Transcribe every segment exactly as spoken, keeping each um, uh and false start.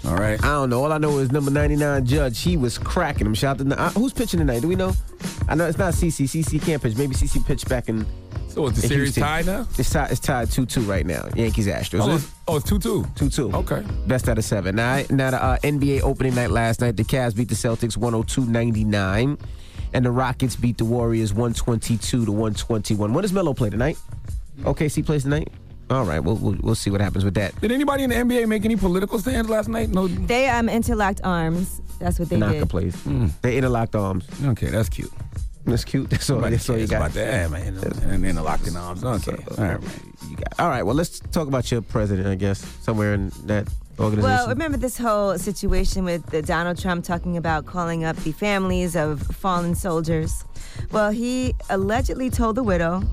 All right. I don't know. All I know is number ninety-nine Judge. He was cracking him. Shout out to uh, who's pitching tonight? Do we know? I know it's not C C. C C can't pitch. Maybe C C pitched back in. So is the in series Houston. tied now? It's tied. It's tied two two right now. Yankees Astros. Oh, it's, oh, it's two two. two two. Okay. Best out of seven. Now, now the uh, N B A opening night last night, the Cavs beat the Celtics one oh two ninety-nine. And the Rockets beat the Warriors one twenty-two to one twenty-one. When does Melo play tonight? O K C plays tonight? All right, we'll, we'll we'll see what happens with that. Did anybody in the N B A make any political stands last night? No. They um interlocked arms. That's what they Naka did. plays. Mm. They interlocked arms. Okay, that's cute. That's cute. That's all, that's all you got. About that, man. And interlocked in arms. Okay. All right, you got. All right, well, let's talk about your president, I guess, somewhere in that organization. Well, remember this whole situation with uh, Donald Trump talking about calling up the families of fallen soldiers? Well, he allegedly told the widow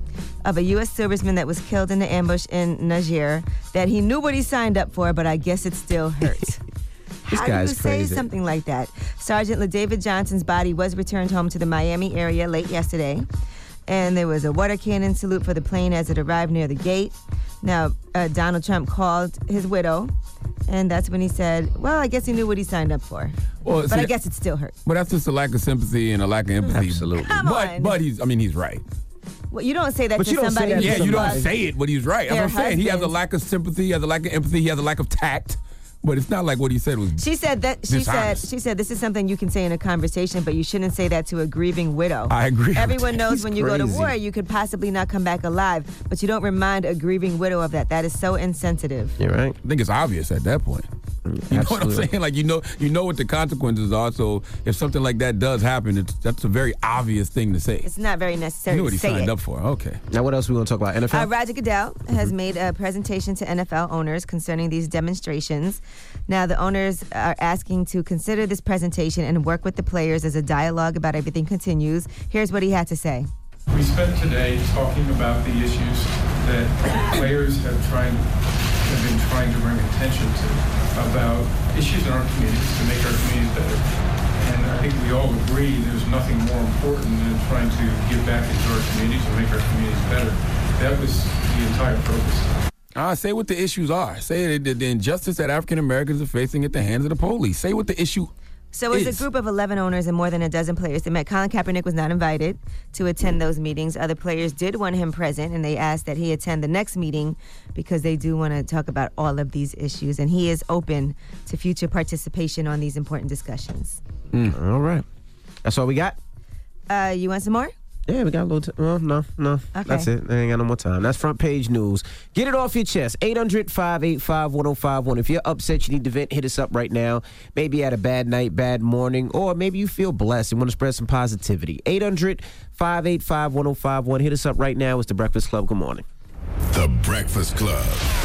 of a U S serviceman that was killed in the ambush in Niger that he knew what he signed up for, but I guess it still hurts. This How guy's do you say crazy. something like that? Sergeant LaDavid Johnson's body was returned home to the Miami area late yesterday, and there was a water cannon salute for the plane as it arrived near the gate. Now, uh, Donald Trump called his widow, and that's when he said, well, I guess he knew what he signed up for. Well, but see, I guess it still hurts. But that's just a lack of sympathy and a lack of empathy. Absolutely. Come but, on. But he's, I mean, he's right. Well, you don't say that But to you don't say somebody that to who's Yeah, you don't above say it, but he's right. their I'm saying he has a husband. lack of sympathy, he has a lack of empathy, he has a lack of tact. But it's not like what he said was. She said that she said dishonest. she said this is something you can say in a conversation, but you shouldn't say that to a grieving widow. I agree with Everyone that. knows He's when you go to crazy. war, you could possibly not come back alive, but you don't remind a grieving widow of that. That is so insensitive. You're right. I think it's obvious at that point. You know what I'm Absolutely. saying? Like you know, you know what the consequences are. So if something like that does happen, it's, that's a very obvious thing to say. It's not very You necessary knew what to he say signed it. up for. Okay. Now, what else we want to talk about? N F L? Uh, Roger Goodell has made a presentation to N F L owners concerning these demonstrations. Now, the owners are asking to consider this presentation and work with the players as a dialogue about everything continues. Here's what he had to say. We spent today talking about the issues that players have tried, have been trying to bring attention to about issues in our communities to make our communities better. And I think we all agree there's nothing more important than trying to give back into our communities and make our communities better. That was the entire purpose. Ah, say what the issues are. Say the, the injustice that African Americans are facing at the hands of the police. Say what the issue So as is. a group of eleven owners and more than a dozen players that met, Colin Kaepernick was not invited to attend those meetings. Other players did want him present, and they asked that he attend the next meeting because they do want to talk about all of these issues, and he is open to future participation on these important discussions. Mm, all right. That's all we got? Uh, you want some more? Yeah, we got a little time. Well, no, no. Okay. That's it. I ain't got no more time. That's front page news. Get it off your chest. eight hundred, five eight five, one oh five one. If you're upset, you need to vent, hit us up right now. Maybe you had a bad night, bad morning, or maybe you feel blessed and want to spread some positivity. eight hundred, five eight five, one oh five one. Hit us up right now. It's The Breakfast Club. Good morning. The Breakfast Club.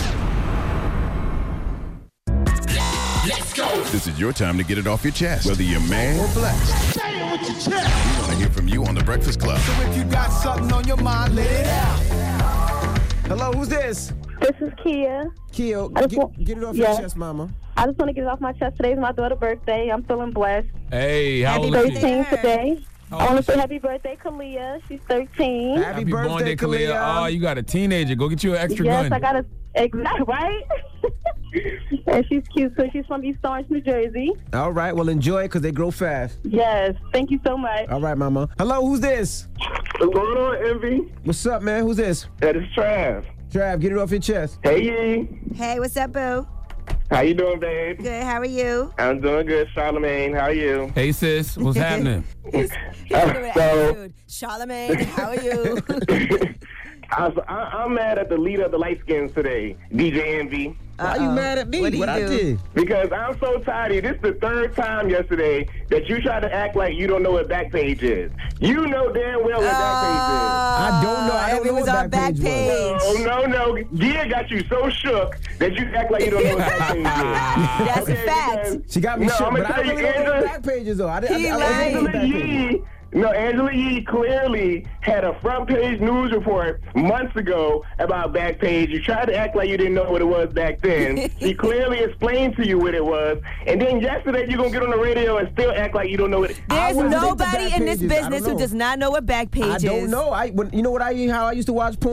Let's go. This is your time to get it off your chest, whether you're mad or blessed. Say it with your chest. We want to hear from you on The Breakfast Club. So if you got something on your mind, let it out. Hello, who's this? This is Kia. Keo, I just get, want- get it off yes. your chest, mama. I just want to get it off my chest. Today's my daughter's birthday. I'm feeling blessed. Hey, how Happy old is she? birthday. thirteen her. today. How I old want is to she? say happy birthday, Kalia. She's thirteen. Happy, Happy birthday, birthday, Kalia. Kalia. Oh, you got a teenager. Go get you an extra Yes, gun. I got a exact right. And she's cute. So she's from East Orange, New Jersey. All right, well, enjoy it because they grow fast. Yes. Thank you so much. All right, mama. Hello, who's this? What's going on, Envy? What's up, man? Who's this? That is Trav. Trav, get it off your chest. Hey, Yee. Hey, what's up, boo? How you doing, babe? Good. How are you? I'm doing good, Charlamagne. How are you? Hey, sis, what's happening? He's Uh, doing so- attitude. Charlamagne, how are you? I, was- I, I'm mad at the leader of the light skins today, D J Envy, Why you mad at me? What'd he What I do? did? because I'm so tired of you. This is the third time yesterday that you try to act like you don't know what Backpage is. You know damn well what I don't know. I don't If know it was what on Backpage Backpage. was. Backpage is. Oh, no, no. Gia got you so shook that you act like you don't know what Backpage is. That's a fact. because- She got me No, shook, I'ma but I tell don't you, really know what Angela- Backpage is, though. I, I, He I, I, lied. don't know Angela what Backpage is. Yee, no, Angela Yee clearly had a front page news report months ago about Backpage. You tried to act like you didn't know what it was back then. She clearly explained to you what it was. And then yesterday you're going to get on the radio and still act like you don't know what it is. I There's wasn't into nobody in this Backpages. I don't business who know. does not know what Backpage I is. don't know. I when, you know what I how I used to watch porn.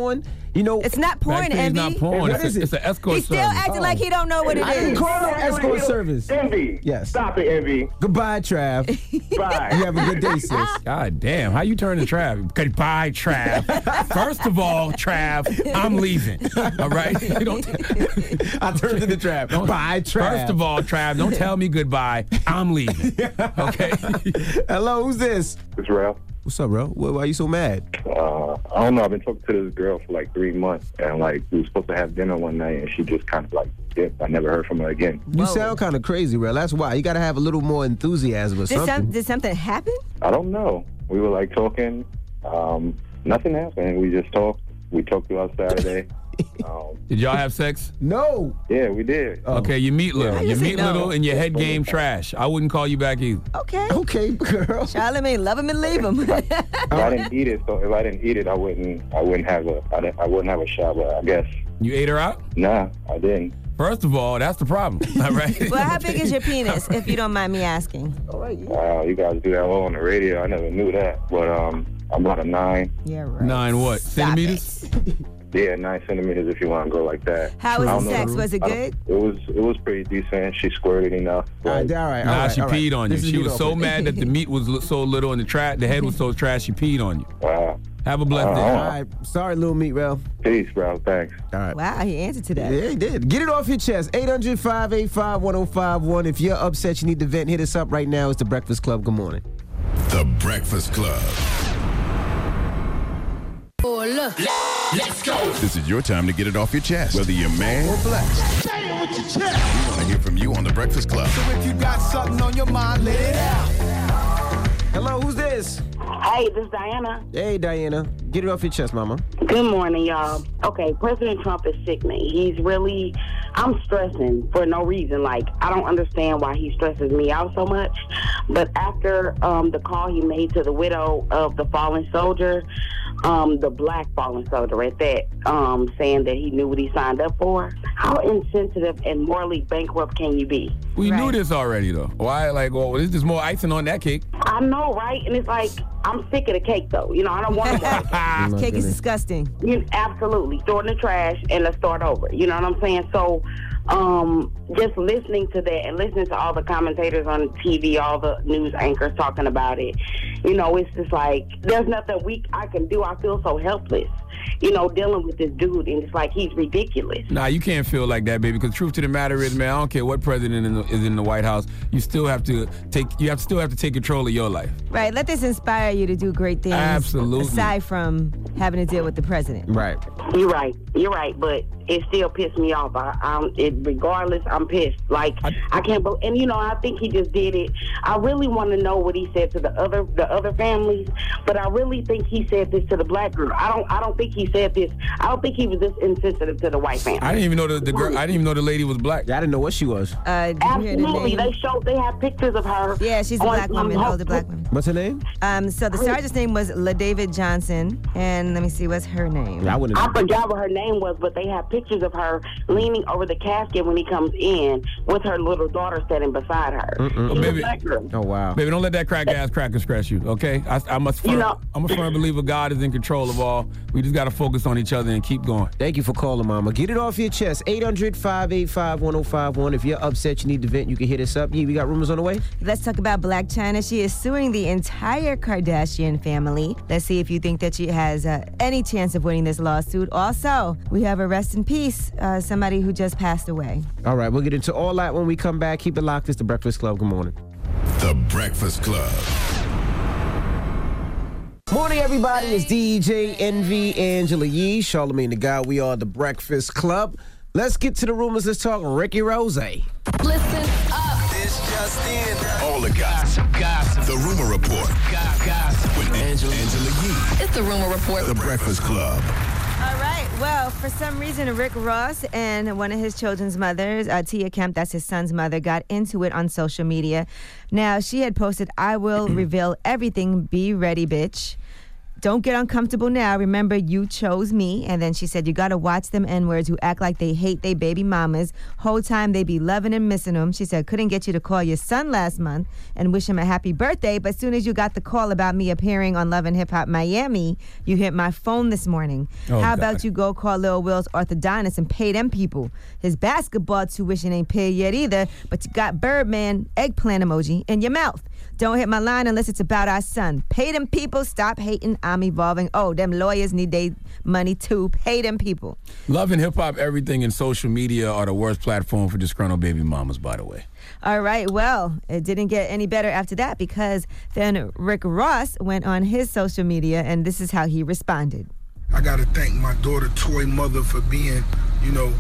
You know, It's not porn, Backpage Envy. not porn. What It's, is a, it? it's an escort He's still service. acting like he don't know what it I didn't is. call it escort service. Envy. Yes. Stop it, Envy. Goodbye, Trav. Bye. You have a good day, sis. God damn, how you turn to Trav? Goodbye, Trav. First of all, Trav, I'm leaving. All right? You don't, I turned to the Trav. Bye, Trav. first of all, Trav, don't tell me goodbye. I'm leaving. Okay? Hello, who's this? It's Ralph. What's up, bro? Why, why you so mad? Uh, I don't know. I've been talking to this girl for like three months, and like we were supposed to have dinner one night, and she just kind of like dipped. I never heard from her again. You sound kind of crazy, bro. That's why. You got to have a little more enthusiasm or Did, something. some, did something happen? I don't know. We were like talking. Um, nothing happened. We just talked. We talked throughout Saturday. um, Did y'all have sex? No. yeah, we did. Okay, you meet little. How You you say meet no? little and your head game trash. I wouldn't call you back either. Okay. Okay, girl. Charlamagne, love him and leave him. If I didn't eat it, so if I didn't eat it, I wouldn't. I wouldn't have a. I, didn't, I wouldn't have a shot. But I guess. You ate her out? Nah, I didn't. First of all, that's the problem. All right? Well, how big is your penis, if you don't mind me asking? Wow, you guys do that all on the radio. I never knew that. But um, I'm about a nine. Yeah, right. Nine what? Stop Centimeters? it. Yeah, nine centimeters if you want to go like that. How was I the don't know. sex? Was it I don't- good? It was. It was pretty decent. She squirted enough. All right, Like, all right, all Nah, right, she all right. peed on you. This is She you was though. so mad that the meat was li- so little and the tra- the head was so trash, she peed on you. wow. Have a blessed day. All right. Sorry, little meat, Ralph. Peace, bro. Thanks. All right. Wow, he answered to that. Yeah, he did. Get it off your chest. eight hundred, five eight five, one oh five one. If you're upset, you need to vent, hit us up right now. It's The Breakfast Club. Good morning. The Breakfast Club. Oh, look. Let's go. This is your time to get it off your chest, whether you're man or black. Say it with your chest. We want to hear from you on The Breakfast Club. So if you got something on your mind, let it out. Hello, who's this? Hey, this is Diana. Hey, Diana. Get it off your chest, mama. Good morning, y'all. Okay, President Trump is sickening. He's really, I'm stressing for no reason. Like, I don't understand why he stresses me out so much. But after um, the call he made to the widow of the fallen soldier, um, the black fallen soldier at that, um, saying that he knew what he signed up for, how insensitive and morally bankrupt can you be? We Right. knew this already, though. Why? Like, well, this is more icing on that cake. I know, right? And it's like, I'm sick of the cake, though. You know, I don't want to watch it. Cake is disgusting. You, absolutely. Throw it in the trash and let's start over. You know what I'm saying? So um, just listening to that and listening to all the commentators on T V, all the news anchors talking about it, you know, it's just like, there's nothing we I can do. I feel so helpless, you know, dealing with this dude. And it's like, he's ridiculous. Nah, you can't feel like that, baby. Because truth to the matter is, man, I don't care what president in the, is in the White House. You still have to take. You have to still have to take control of your life. Right, let this inspire you to do great things. Absolutely. Aside from having to deal with the president. Right. You're right. You're right. But it still pissed me off. I, I'm, it, regardless, I'm pissed. Like, I, I can't believe, and you know, I think he just did it. I really want to know what he said to the other, the other families, but I really think he said this to the black girl. I don't, I don't think he said this. I don't think he was this insensitive to the white family. I didn't even know the, the girl. I didn't even know the lady was black. I didn't know what she was. Uh, did you hear the Absolutely. name? They showed, they have pictures of her. Yeah, she's a on- black on woman, her- older black woman. What's her name? Um, so the sergeant's name was LaDavid Johnson, and let me see, what's her name? I wouldn't I know. forgot what her name was, but they have pictures of her leaning over the casket when he comes in with her little daughter standing beside her. She's a Baby. black girl. Oh, wow. Baby, don't let that crack ass cracker scratch you, okay? I, I'm, a firm, You know- I'm a firm believer God is in control of all. We just got to focus on each other and keep going. Thank you for calling, mama. Get it off your chest. eight hundred, five eight five, one oh five one. If you're upset, you need to vent, you can hit us up. Yeah, we got rumors on the way. Let's talk about Blac Chyna. She is suing the entire Kardashian family. Let's see if you think that she has uh, any chance of winning this lawsuit. Also, we have a rest in peace, uh, somebody who just passed away. All right, we'll get into all that when we come back. Keep it locked. It's The Breakfast Club. Good morning. The Breakfast Club. Morning, everybody. It's D J Envy, Angela Yee, Charlamagne the Guy. We are The Breakfast Club. Let's get to the rumors. Let's talk Ricky Rose. Listen up. This just in. All the gossip. Gossip. The Rumor Report. Gossip. With Angela, Angela Yee. It's the Rumor Report. The Breakfast Club. All right. Well, for some reason, Rick Ross and one of his children's mothers, uh, Tia Kemp, that's his son's mother, got into it on social media. Now, she had posted, "I will reveal everything. Be ready, bitch." don't get uncomfortable now. Remember, you chose me. And then she said, you got to watch them N-words who act like they hate their baby mamas. Whole time they be loving and missing them. She said, couldn't get you to call your son last month and wish him a happy birthday. But soon as you got the call about me appearing on Love and Hip Hop Miami, you hit my phone this morning. Oh, How God. about you go call Lil Will's orthodontist and pay them people? His basketball tuition ain't paid yet either, but you got Birdman eggplant emoji in your mouth. Don't hit my line unless it's about our son. Pay them people. Stop hating. I'm evolving. Oh, them lawyers need their money too. Pay them people. Love and hip hop, everything in social media are the worst platform for disgruntled baby mamas, by the way. All right. Well, it didn't get any better after that because then Rick Ross went on his social media and this is how he responded. I got to thank my daughter, Toy Mother, for being, you know,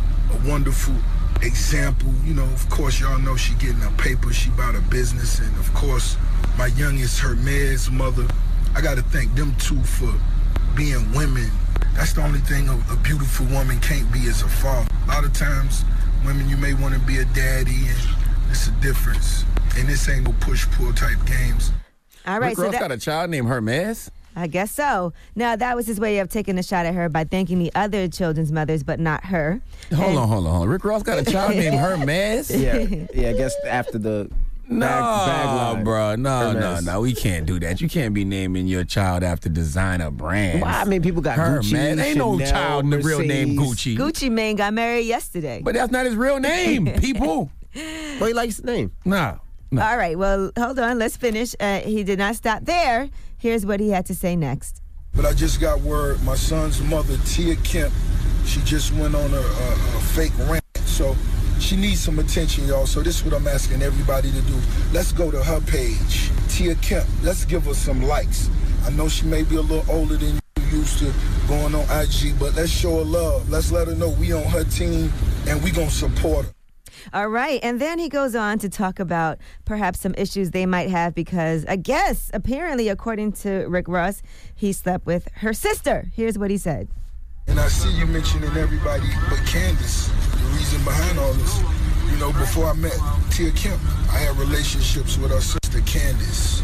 a wonderful example. You know, of course, y'all know she getting her paper, she about her business, and of course, my youngest, Hermes mother. I got to thank them two for being women. That's the only thing a, a beautiful woman can't be is a father. A lot of times, women, you may want to be a daddy, and it's a difference. And this ain't no push-pull type games. All right, Rick so Ross that, got a child named Hermes? I guess so. Now, that was his way of taking a shot at her by thanking the other children's mothers, but not her. Hold And- on, hold on, hold on. Rick Ross got a child named Hermes? Yeah, yeah. I guess after the No, bag, bag line. bro. No, Hermes. no, no. We can't do that. You can't be naming your child after designer brands. Well, I mean, people got Hermes. Gucci, Ain't no Chanel, child in the real name Mercedes. Gucci. Gucci Mane got married yesterday. But that's not his real name, people. Well, he likes the name. Nah. no. All right, well, hold on. Let's finish. Uh, he did not stop there. Here's what he had to say next. But I just got word, my son's mother, Tia Kemp, she just went on a, a, a fake rant. So she needs some attention, y'all. So this is what I'm asking everybody to do. Let's go to her page, Tia Kemp. Let's give her some likes. I know she may be a little older than you used to going on I G, but let's show her love. Let's let her know we on her team and we gonna support her. All right, and then he goes on to talk about perhaps some issues they might have because I guess, apparently, according to Rick Ross, he slept with her sister. Here's what he said. And I see you mentioning everybody but Candace, the reason behind all this. You know, before I met Tia Kemp, I had relationships with her sister Candace.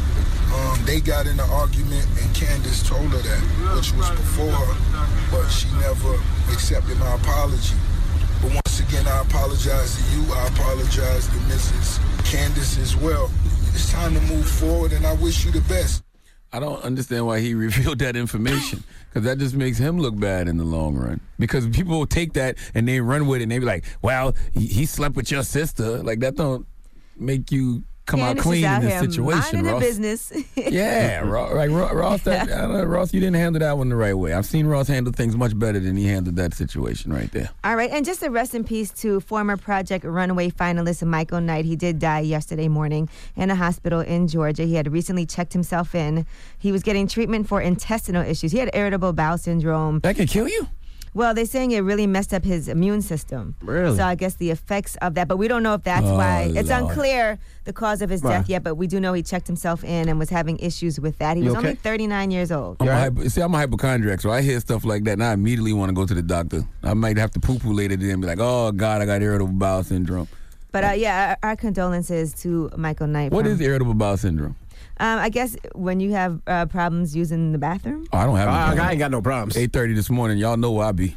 Um, they got in an argument and Candace told her that, which was before her, but she never accepted my apology. But once again, I apologize to you. I apologize to Missus Candace as well. It's time to move forward, and I wish you the best. I don't understand why he revealed that information because that just makes him look bad in the long run. Because people will take that and they run with it and they be like, well, he, he slept with your sister. Like, that don't make you come Candace out clean is out in this here situation, minding Ross. her business. Yeah, Ross, like, Ross, that, I don't know, Ross, you didn't handle that one the right way. I've seen Ross handle things much better than he handled that situation right there. All right, and just a rest in peace to former Project Runway finalist Michael Knight. He did die yesterday morning in a hospital in Georgia. He had recently checked himself in. He was getting treatment for intestinal issues. He had irritable bowel syndrome. That can kill you? Well, they're saying it really messed up his immune system. Really? So I guess the effects of that, but we don't know if that's Oh, why. It's Lord. unclear the cause of his Why? death yet, but we do know he checked himself in and was having issues with that. He You was okay? only thirty-nine years old. I'm a Yeah. hypo, see, I'm a hypochondriac, so I hear stuff like that, and I immediately want to go to the doctor. I might have to poo-poo later today and be like, oh, God, I got irritable bowel syndrome. But uh, yeah, our, our condolences to Michael Knight. What from- is irritable bowel syndrome? Um, I guess when you have uh, problems using the bathroom. Oh, I don't have any Ah, problems. I ain't got no problems. eight thirty this morning, y'all know where I be.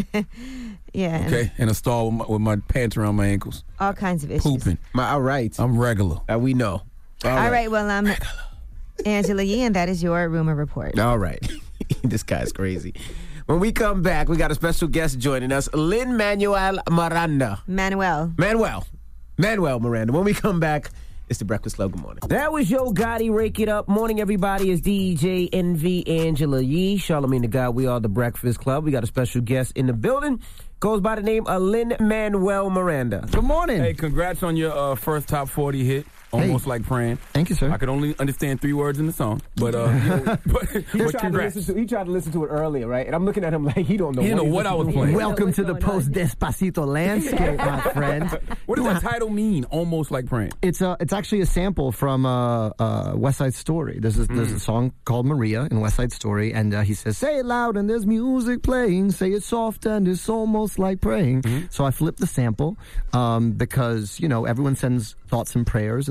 Yeah. and Okay, in a stall with my, with my pants around my ankles, All kinds of issues. pooping. My, all right. I'm regular. Uh, we know. All All right. Well, I'm Angela Yee, and that is your rumor report. All right. This guy's crazy. When we come back, we got a special guest joining us, Lin-Manuel Miranda. Manuel. Manuel. Manuel Miranda. When we come back, it's the Breakfast Club. Good morning. That was Yo Gotti, Rake It Up. Morning, everybody. It's D J N V Angela Yee. Charlamagne the God. We are the Breakfast Club. We got a special guest in the building. Goes by the name of Lin-Manuel Miranda. Good morning. Hey, congrats on your uh, first top forty hit. Almost Hey. like praying. Thank you, sir. I could only understand three words in the song, but uh, but, He but tried, to congrats. listen to, he tried to listen to it earlier, right? And I'm looking at him like he don't know He didn't what, know he's what I was listening playing. to. Welcome what's to the going on. post Despacito landscape, my friend. What does that title mean? Almost like praying. It's a, it's actually a sample from uh, uh, West Side Story. There's a, there's a song called Maria in West Side Story, and uh, he says, "Say it loud and there's music playing. Say it soft and it's almost like praying." So I flipped the sample um, because you know everyone sends thoughts and prayers, and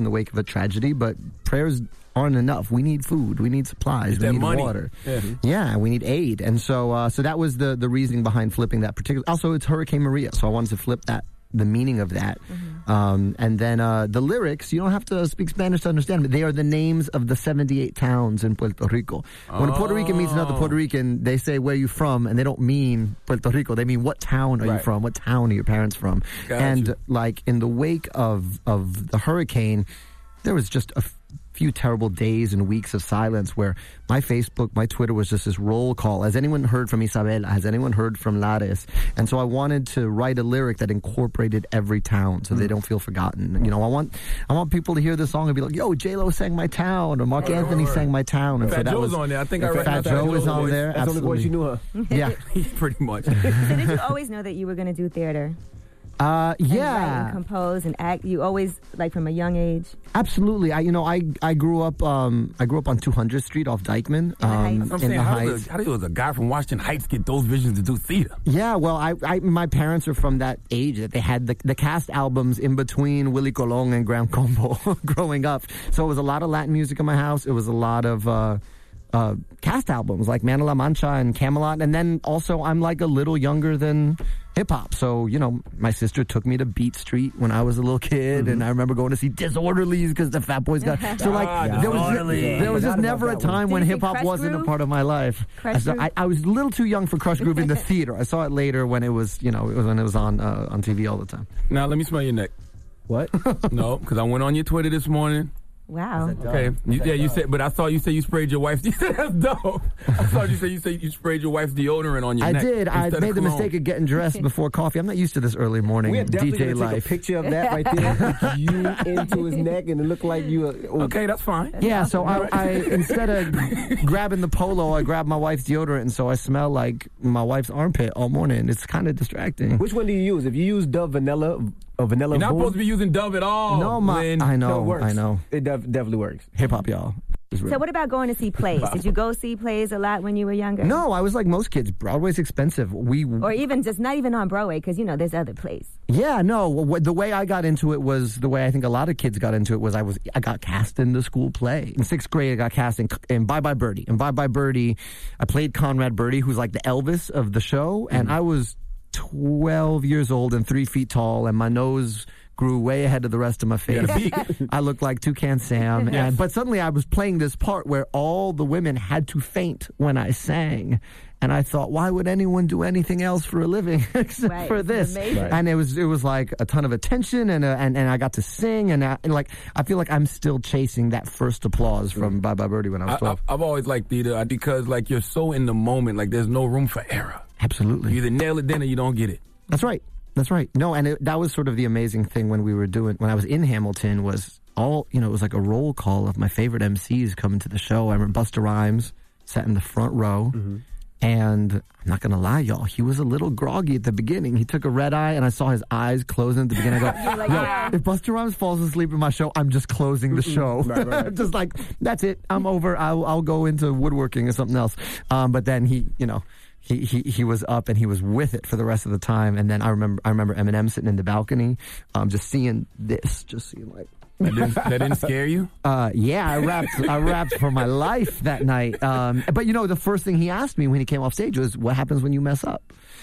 the wake of a tragedy, but prayers aren't enough. We need food. We need supplies. We that need money. water. Yeah. Yeah, we need aid. And so uh, so that was the, the reasoning behind flipping that particular. Also, it's Hurricane Maria, so I wanted to flip that, the meaning of that. Mm-hmm. Um, and then uh, the lyrics, you don't have to speak Spanish to understand, but they are the names of the seventy-eight towns in Puerto Rico. When oh. a Puerto Rican meets another Puerto Rican, they say, where are you from? And they don't mean Puerto Rico. They mean, what town are right. you from? What town are your parents from? Got and you. like in the wake of, of the hurricane, there was just a few terrible days and weeks of silence where my Facebook, my Twitter was just this roll call. Has anyone heard from Isabela? Has anyone heard from Lares? And so I wanted to write a lyric that incorporated every town so mm. they don't feel forgotten. You know, I want I want people to hear the song and be like, yo, J-Lo sang my town, or Mark right, Anthony right. sang my town. And Fat so that Joe's was, on there. I think I read Fat Joe was on there. That's the only voice you knew her. Yeah. Pretty much. So did you always know that you were going to do theater? Uh, And yeah. write and compose and act. You always, like, from a young age? Absolutely. I, you know, I, I grew up, um, I grew up on two hundredth Street off Dykeman. Um, I'm in saying, the how, Heights. does a, how does a guy from Washington Heights get those visions to do theater? Yeah, well, I, I, my parents are from that age that they had the, the cast albums in between Willie Colon and Gran Combo growing up. So it was a lot of Latin music in my house. It was a lot of, uh, uh, cast albums like Man of La Mancha and Camelot. And then also I'm like a little younger than hip hop. So, you know, my sister took me to Beat Street when I was a little kid. Mm-hmm. And I remember going to see Disorderlies because the Fat Boys got, so like, ah, there was, there was just never a time when hip hop wasn't Groove? a part of my life. I, saw, I, I was a little too young for Crush Groove in the theater. I saw it later when it was, you know, it was when it was on, uh, on T V all the time. Now, let me smell your neck. What? No, because I went on your Twitter this morning. Wow. Okay. You, yeah, you said, but I thought you said you sprayed your wife's. You said that's dope. I thought you said you said you sprayed your wife's deodorant on your I neck. did. I instead made of the cologne. mistake of getting dressed before coffee. I'm not used to this early morning We are D definitely J gonna take life. a picture of that right there. With you into his neck, and it looked like you. Were, Okay, that's fine. Yeah, so I, I instead of grabbing the polo, I grabbed my wife's deodorant, and so I smell like my wife's armpit all morning. It's kind of distracting. Which one do you use? If you use Dove Vanilla or Vanilla You're not Boom, supposed to be using Dove at all. No, my, Lynn. I no, it know, works. I know. It def- definitely works. Hip hop, y'all. It's real. So what about going to see plays? Did you go see plays a lot when you were younger? No, I was like most kids. Broadway's expensive. We Or even just not even on Broadway, because, you know, there's other plays. Yeah, no. What, the way I got into it was the way I think a lot of kids got into it was I was I got cast in the school play. In sixth grade, I got cast in, in Bye Bye Birdie. In Bye Bye Birdie, I played Conrad Birdie, who's like the Elvis of the show, and I was twelve years old and three feet tall, and my nose grew way ahead of the rest of my face. I looked like Toucan Sam. Yes. And, but suddenly I was playing this part where all the women had to faint when I sang. And I thought, why would anyone do anything else for a living except Right. for this? Amazing. Right. And it was it was like a ton of attention, and uh, and, and I got to sing, and, I, and like I feel like I'm still chasing that first applause from Bye Bye Birdie when I was I, twelve. I, I've always liked theater because, like, you're so in the moment. Like, there's no room for error. Absolutely. You either nail it then or you don't get it. That's right. That's right. No, and it, that was sort of the amazing thing when we were doing, when I was in Hamilton, was all, you know, it was like a roll call of my favorite M Cs coming to the show. I remember Busta Rhymes sat in the front row, mm-hmm. and I'm not going to lie, y'all, he was a little groggy at the beginning. He took a red eye, and I saw his eyes closing at the beginning. I go, like, yo, yeah. if Busta Rhymes falls asleep in my show, I'm just closing the show. Right, right. Just like, that's it. I'm over. I'll, I'll go into woodworking or something else. Um, but then he, you know, He, he he was up and he was with it for the rest of the time. And then I remember I remember Eminem sitting in the balcony, um, just seeing this, just seeing like. That didn't, that didn't scare you? Uh, yeah, I rapped I rapped for my life that night. Um, but you know, the first thing he asked me when he came off stage was, "What happens when you mess up?"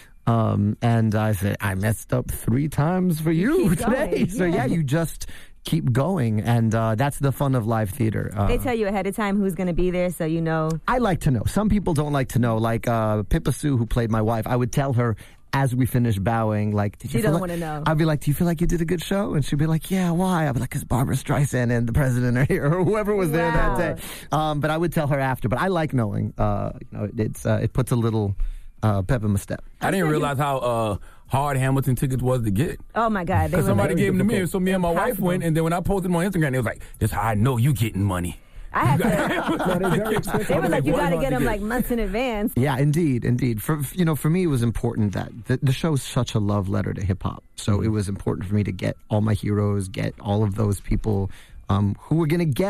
Um, and I said, "I messed up three times for you, Keep today." going, So yeah. yeah, you just keep going, and uh, that's the fun of live theater. Uh, They tell you ahead of time who's going to be there, so you know. I like to know. Some people don't like to know. Like uh, Pippa Sue, who played my wife, I would tell her as we finished bowing, like, did you She feel don't like, wanna know. I'd be like, do you feel like you did a good show? And she'd be like, yeah, why? I'd be like, because Barbara Streisand and the president are here, or whoever was there Wow. that day. Um, but I would tell her after. But I like knowing. Uh, you know, it's uh, it puts a little uh, pep in my step. I didn't realize how uh, hard Hamilton tickets was to get. Oh, my God. They Because were somebody like, gave them to me, so me and my wife Impossible. went, and then when I posted them on Instagram, they was like, "This how I know you getting money." I had to. No, they're very expensive. They were like, you What got to hard get to them get? like months in advance. Yeah, indeed, indeed. For you know, for me, it was important that the, the show's such a love letter to hip hop. So Mm-hmm. it was important for me to get all my heroes, get all of those people um, who were going to get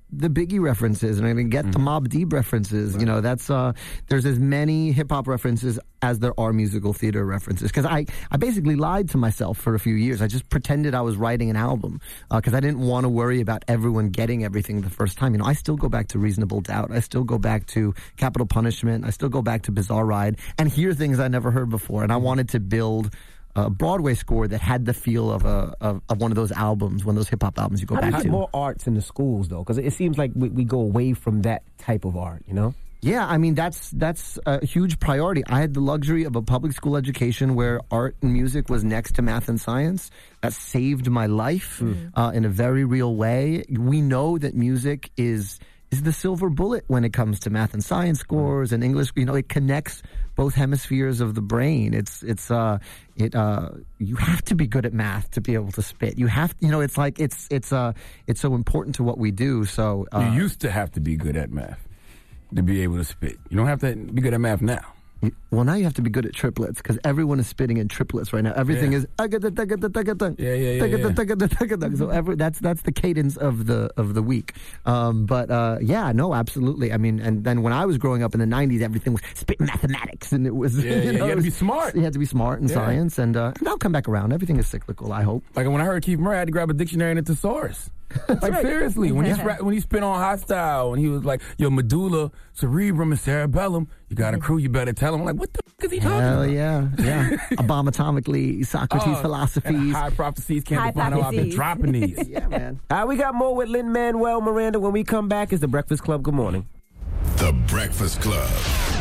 the Biggie references, and I'm going to get mm-hmm. the Mobb Deep references. Right. You know, that's uh, there's as many hip hop references as there are musical theater references. Because I, I basically lied to myself for a few years. I just pretended I was writing an album because uh, I didn't want to worry about everyone getting everything the first time. You know, I still go back to Reasonable Doubt. I still go back to Capital Punishment. I still go back to Bizarre Ride and hear things I never heard before. And I wanted to build a Broadway score that had the feel of a of, of one of those albums, one of those hip hop albums you go How back do you to. get more arts in the schools though? Because it seems like we, we go away from that type of art. You know. Yeah, I mean, that's that's a huge priority. I had the luxury of a public school education where art and music was next to math and science. That saved my life mm. uh, in a very real way. We know that music is is the silver bullet when it comes to math and science scores and English. You know, it connects both hemispheres of the brain. It's it's uh it uh you have to be good at math to be able to spit. You have you know, it's like it's it's uh it's so important to what we do. So uh, you used to have to be good at math to be able to spit. You don't have to be good at math now. Well, now you have to be good at triplets because everyone is spitting in triplets right now. Everything yeah. is yeah, yeah, yeah, yeah. So every, that's that's the cadence of the of the week. Um, but uh, yeah, no, absolutely. I mean, and then when I was growing up in the nineties, everything was spit mathematics, and it was yeah, you, yeah, know, you had to be smart. You had to be smart in yeah. science, and uh, that'll come back around. Everything is cyclical. I hope. Like when I heard Keith Murray, I had to grab a dictionary and a thesaurus. Like right. seriously, when he spra- when he spit on Hostile, and he was like, "Your medulla, cerebrum, and cerebellum. You got a crew. You better tell him." I'm like, "What the f- is he talking Hell about?" yeah, yeah. Abomatomically, Socrates' oh, philosophies, high prophecies. Can't define how I've been dropping these. Yeah, man. All right, we got more with Lin-Manuel Miranda. When we come back, it's the Breakfast Club. Good morning. The Breakfast Club.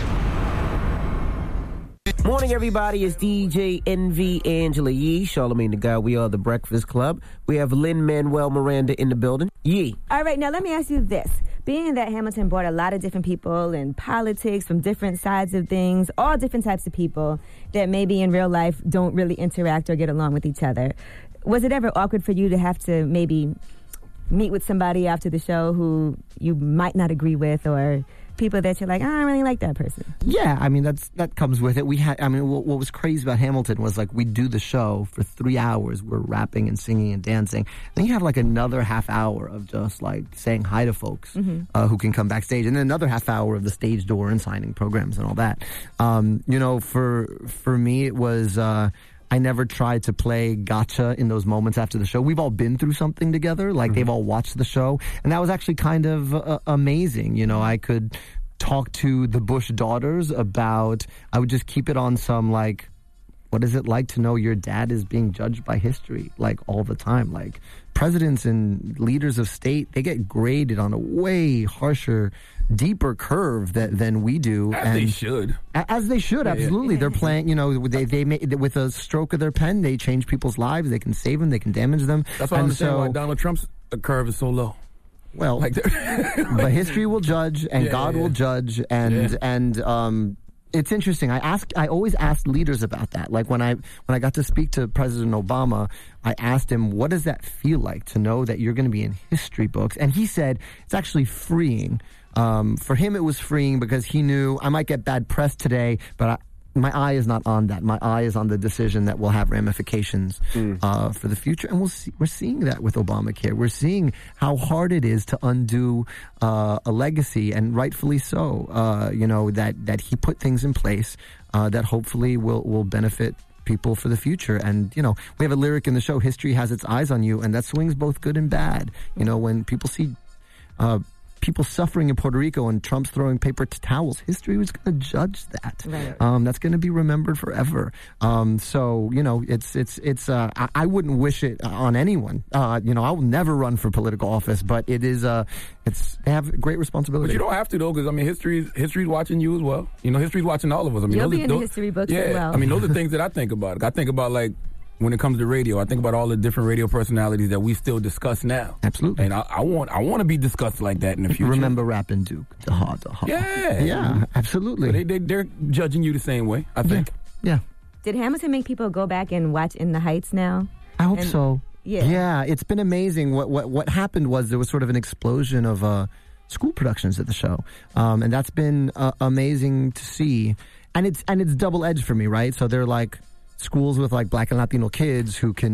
Morning, everybody. It's D J Envy, Angela Yee, Charlamagne the Guy. We are the Breakfast Club. We have Lin-Manuel Miranda in the building. Yee. All right, now let me ask you this. Being that Hamilton brought a lot of different people in politics from different sides of things, all different types of people that maybe in real life don't really interact or get along with each other, was it ever awkward for you to have to maybe meet with somebody after the show who you might not agree with, or people that you're like, oh, I don't really like that person? Yeah, I mean, that's that comes with it. We had, I mean, what, what was crazy about Hamilton was like we do the show for three hours. We're rapping and singing and dancing. Then you have like another half hour of just like saying hi to folks mm-hmm. uh, who can come backstage, and then another half hour of the stage door and signing programs and all that. Um, you know, for for me, it was. Uh, I never tried to play gotcha in those moments after the show. We've all been through something together. Like, mm-hmm. they've all watched the show. And that was actually kind of uh, amazing. You know, I could talk to the Bush daughters about, I would just keep it on some, like, what is it like to know your dad is being judged by history, like, all the time? Like, presidents and leaders of state, they get graded on a way harsher, deeper curve that, than we do. As and they should. As they should, absolutely. Yeah. They're playing, you know, they, they make, with a stroke of their pen, they change people's lives. They can save them. They can damage them. That's why I understand so, why Donald Trump's curve is so low. Well, like but history will judge, and yeah, God yeah. will judge, and, yeah. and, um, it's interesting. I asked. I always asked leaders about that. Like when I when I got to speak to President Obama, I asked him, "What does that feel like to know that you're going to be in history books?" And he said, "It's actually freeing." Um, for him, it was freeing because he knew I might get bad press today, but I, my eye is not on that. My eye is on the decision that will have ramifications mm. uh, for the future. And we'll see, we're seeing that with Obamacare. We're seeing how hard it is to undo uh, a legacy, and rightfully so. Uh, you know, that, that he put things in place uh, that hopefully will, will benefit people for the future. And, you know, we have a lyric in the show, history has its eyes on you, and that swings both good and bad. You know, when people see uh, people suffering in Puerto Rico and Trump's throwing paper t- towels, history was going to judge that. Right. Um, that's going to be remembered forever. Um, so, you know, it's, it's, it's, uh, I, I wouldn't wish it on anyone. Uh, you know, I will never run for political office, but it is, uh, it's, they have great responsibility. But you don't have to, though, because, I mean, history, history's watching you as well. You know, history's watching all of us. I mean, You'll those be are, in those, the history books yeah, as well. I mean, those are things that I think about. I think about, like, when it comes to radio, I think about all the different radio personalities that we still discuss now. Absolutely. And I, I want I want to be discussed like that in the future. Remember Rappin' Duke, the hard, the hard. Yeah. Yeah, absolutely. So they, they, they're judging you the same way, I think. Yeah. yeah. Did Hamilton make people go back and watch In the Heights now? I hope and, so. Yeah. Yeah, it's been amazing. What what what happened was there was sort of an explosion of uh, school productions at the show. Um, and that's been uh, amazing to see. And it's and it's double-edged for me, right? So they're like schools with like Black and Latino kids who can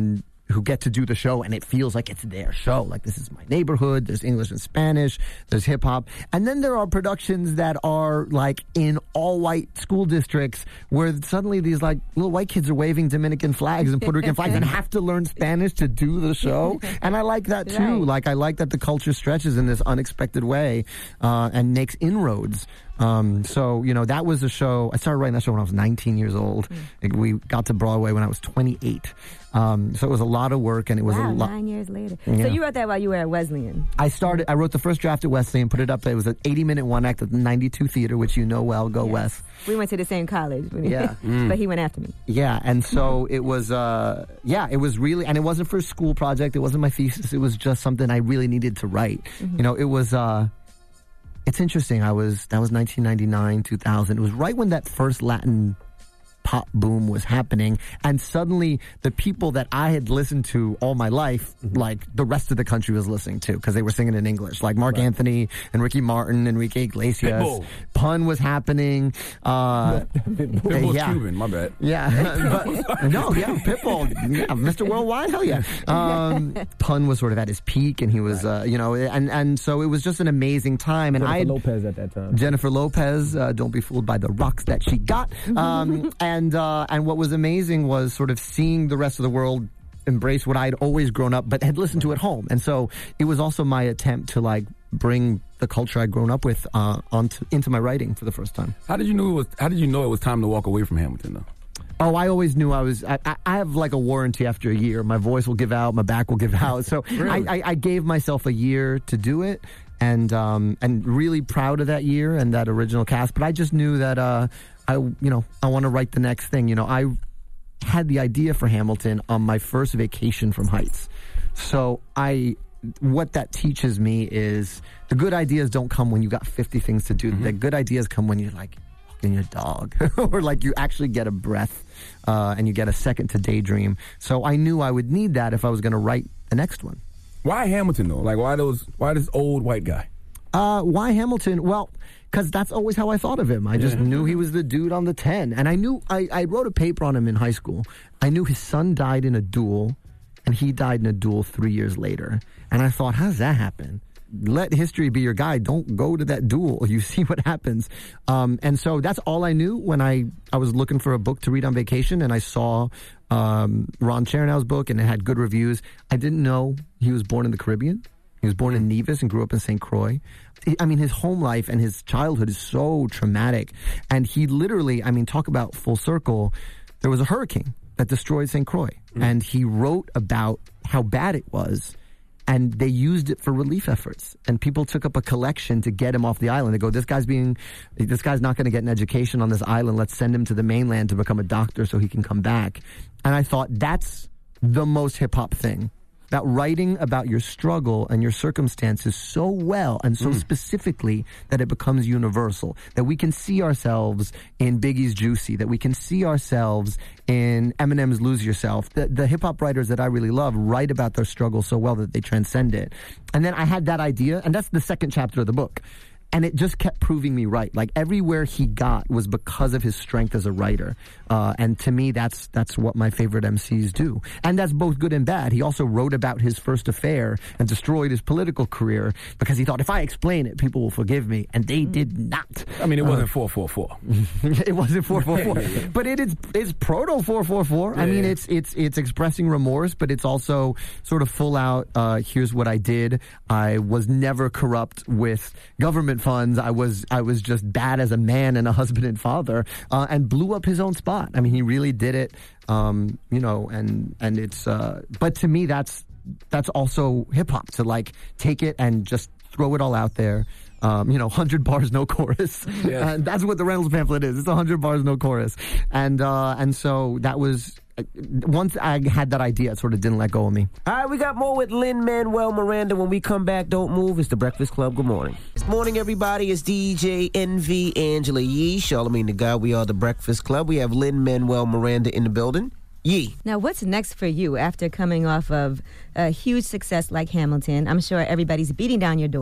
who get to do the show, and it feels like it's their show. Like, this is my neighborhood. There's English and Spanish. There's hip hop. And then there are productions that are like in all white school districts where suddenly these like little white kids are waving Dominican flags and Puerto Rican flags and have to learn Spanish to do the show. And I like that too. Right. Like, I like that the culture stretches in this unexpected way uh, and makes inroads. Um, so, you know, that was a show. I started writing that show when I was nineteen years old. Mm. We got to Broadway when I was twenty-eight. Um, so it was a lot of work, and it was wow, a lot. Nine years later. Yeah. So you wrote that while you were at Wesleyan. I started. I wrote the first draft at Wesleyan, put it up. It was an eighty-minute one act at the ninety-two Theater, which you know well. Go yes. West. We went to the same college. Yeah, mm. But he went after me. Yeah, and so it was. Uh, yeah, it was really, and it wasn't for a school project. It wasn't my thesis. It was just something I really needed to write. Mm-hmm. You know, it was. Uh, It's interesting. I was that was nineteen ninety-nine, two thousand. It was right when that first Latin pop boom was happening, and suddenly the people that I had listened to all my life, mm-hmm. like the rest of the country was listening to because they were singing in English, like Mark right. Anthony and Ricky Martin, Enrique Iglesias. Pitbull. Pun was happening. Uh, Pitbull's yeah. Cuban, my bad. Yeah, but no, yeah, Pitbull, yeah, Mister Worldwide, hell yeah. Um, Pun was sort of at his peak, and he was, right. uh, you know, and and so it was just an amazing time. And Jennifer I had, Lopez at that time. Jennifer Lopez, uh, don't be fooled by the rocks that she got. Um, and And uh, and what was amazing was sort of seeing the rest of the world embrace what I'd always grown up, but had listened to at home. And so it was also my attempt to like bring the culture I'd grown up with uh, onto into my writing for the first time. How did you know it was? How did you know it was time to walk away from Hamilton, though? Oh, I always knew I was. I, I have like a warranty after a year. My voice will give out, my back will give out. So really? I, I, I gave myself a year to do it, and um, and really proud of that year and that original cast. But I just knew that. Uh, I, you know, I want to write the next thing. You know, I had the idea for Hamilton on my first vacation from Heights. So I, what that teaches me is the good ideas don't come when you got fifty things to do. Mm-hmm. The good ideas come when you're like walking your dog or like you actually get a breath uh, and you get a second to daydream. So I knew I would need that if I was going to write the next one. Why Hamilton though? Like why those? Why this old white guy? Uh, why Hamilton? Well, because that's always how I thought of him. I just yeah. knew he was the dude on the ten. And I knew, I, I wrote a paper on him in high school. I knew his son died in a duel, and he died in a duel three years later. And I thought, how does that happen? Let history be your guide. Don't go to that duel. You see what happens. Um, and so that's all I knew when I, I was looking for a book to read on vacation, and I saw um, Ron Chernow's book, and it had good reviews. I didn't know he was born in the Caribbean. He was born in Nevis and grew up in Saint Croix. I mean, his home life and his childhood is so traumatic. And he literally, I mean, talk about full circle. There was a hurricane that destroyed Saint Croix. Mm. And he wrote about how bad it was. And they used it for relief efforts. And people took up a collection to get him off the island. They go, this guy's being, this guy's not going to get an education on this island. Let's send him to the mainland to become a doctor so he can come back. And I thought that's the most hip hop thing. That writing about your struggle and your circumstances so well and so mm. specifically that it becomes universal. That we can see ourselves in Biggie's Juicy. That we can see ourselves in Eminem's Lose Yourself. The, the hip-hop writers that I really love write about their struggle so well that they transcend it. And then I had that idea, and that's the second chapter of the book. And it just kept proving me right. Like everywhere he got was because of his strength as a writer. Uh, and to me, that's that's what my favorite M Cs do. And that's both good and bad. He also wrote about his first affair and destroyed his political career because he thought, if I explain it, people will forgive me. And they did not. I mean, it wasn't four four four. It wasn't four four four. But it is it's proto four four four. I mean, it's it's it's expressing remorse, but it's also sort of full out, uh, here's what I did. I was never corrupt with government funds. I was I was just bad as a man and a husband and father, uh, and blew up his own spot. I mean, he really did it. Um, you know, and and it's. Uh, but to me, that's that's also hip hop, to like take it and just throw it all out there. Um, you know, hundred bars, no chorus. Yeah. And that's what the Reynolds pamphlet is. It's a hundred bars, no chorus. And uh, and so that was. Once I had that idea, it sort of didn't let go of me. All right, we got more with Lin-Manuel Miranda. When we come back, don't move. It's The Breakfast Club. Good morning. Good morning, everybody. It's D J Envy, Angela Yee, Charlamagne the God. We are The Breakfast Club. We have Lin-Manuel Miranda in the building. Yee. Now, what's next for you after coming off of a huge success like Hamilton? I'm sure everybody's beating down your door,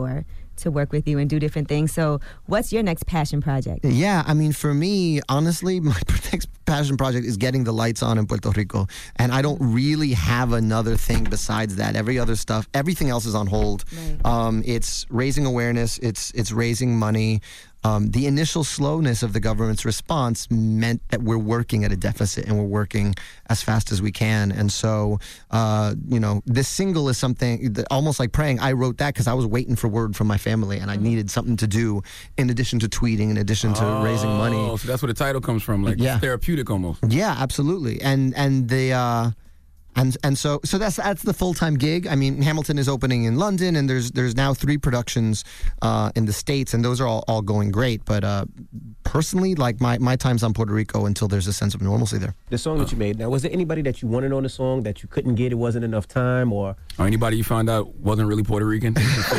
to work with you and do different things. So what's your next passion project? Yeah, I mean, for me, honestly, my next passion project is getting the lights on in Puerto Rico. And I don't really have another thing besides that. Every other stuff, everything else is on hold. Right. Um, it's raising awareness. It's it's raising money. Um, the initial slowness of the government's response meant that we're working at a deficit and we're working as fast as we can. And so, uh, you know, this single is something that, almost like praying. I wrote that because I was waiting for word from my family and I needed something to do in addition to tweeting, in addition to oh, raising money. So that's where the title comes from, like yeah. therapeutic almost. Yeah, absolutely. And and the uh, and and so so that's that's the full time gig. I mean, Hamilton is opening in London, and there's there's now three productions uh, in the States, and those are all, all going great. But uh, personally, like my my time's on Puerto Rico until there's a sense of normalcy there. The song that you made, now was there anybody that you wanted on the song that you couldn't get? It wasn't enough time, or or anybody you found out wasn't really Puerto Rican?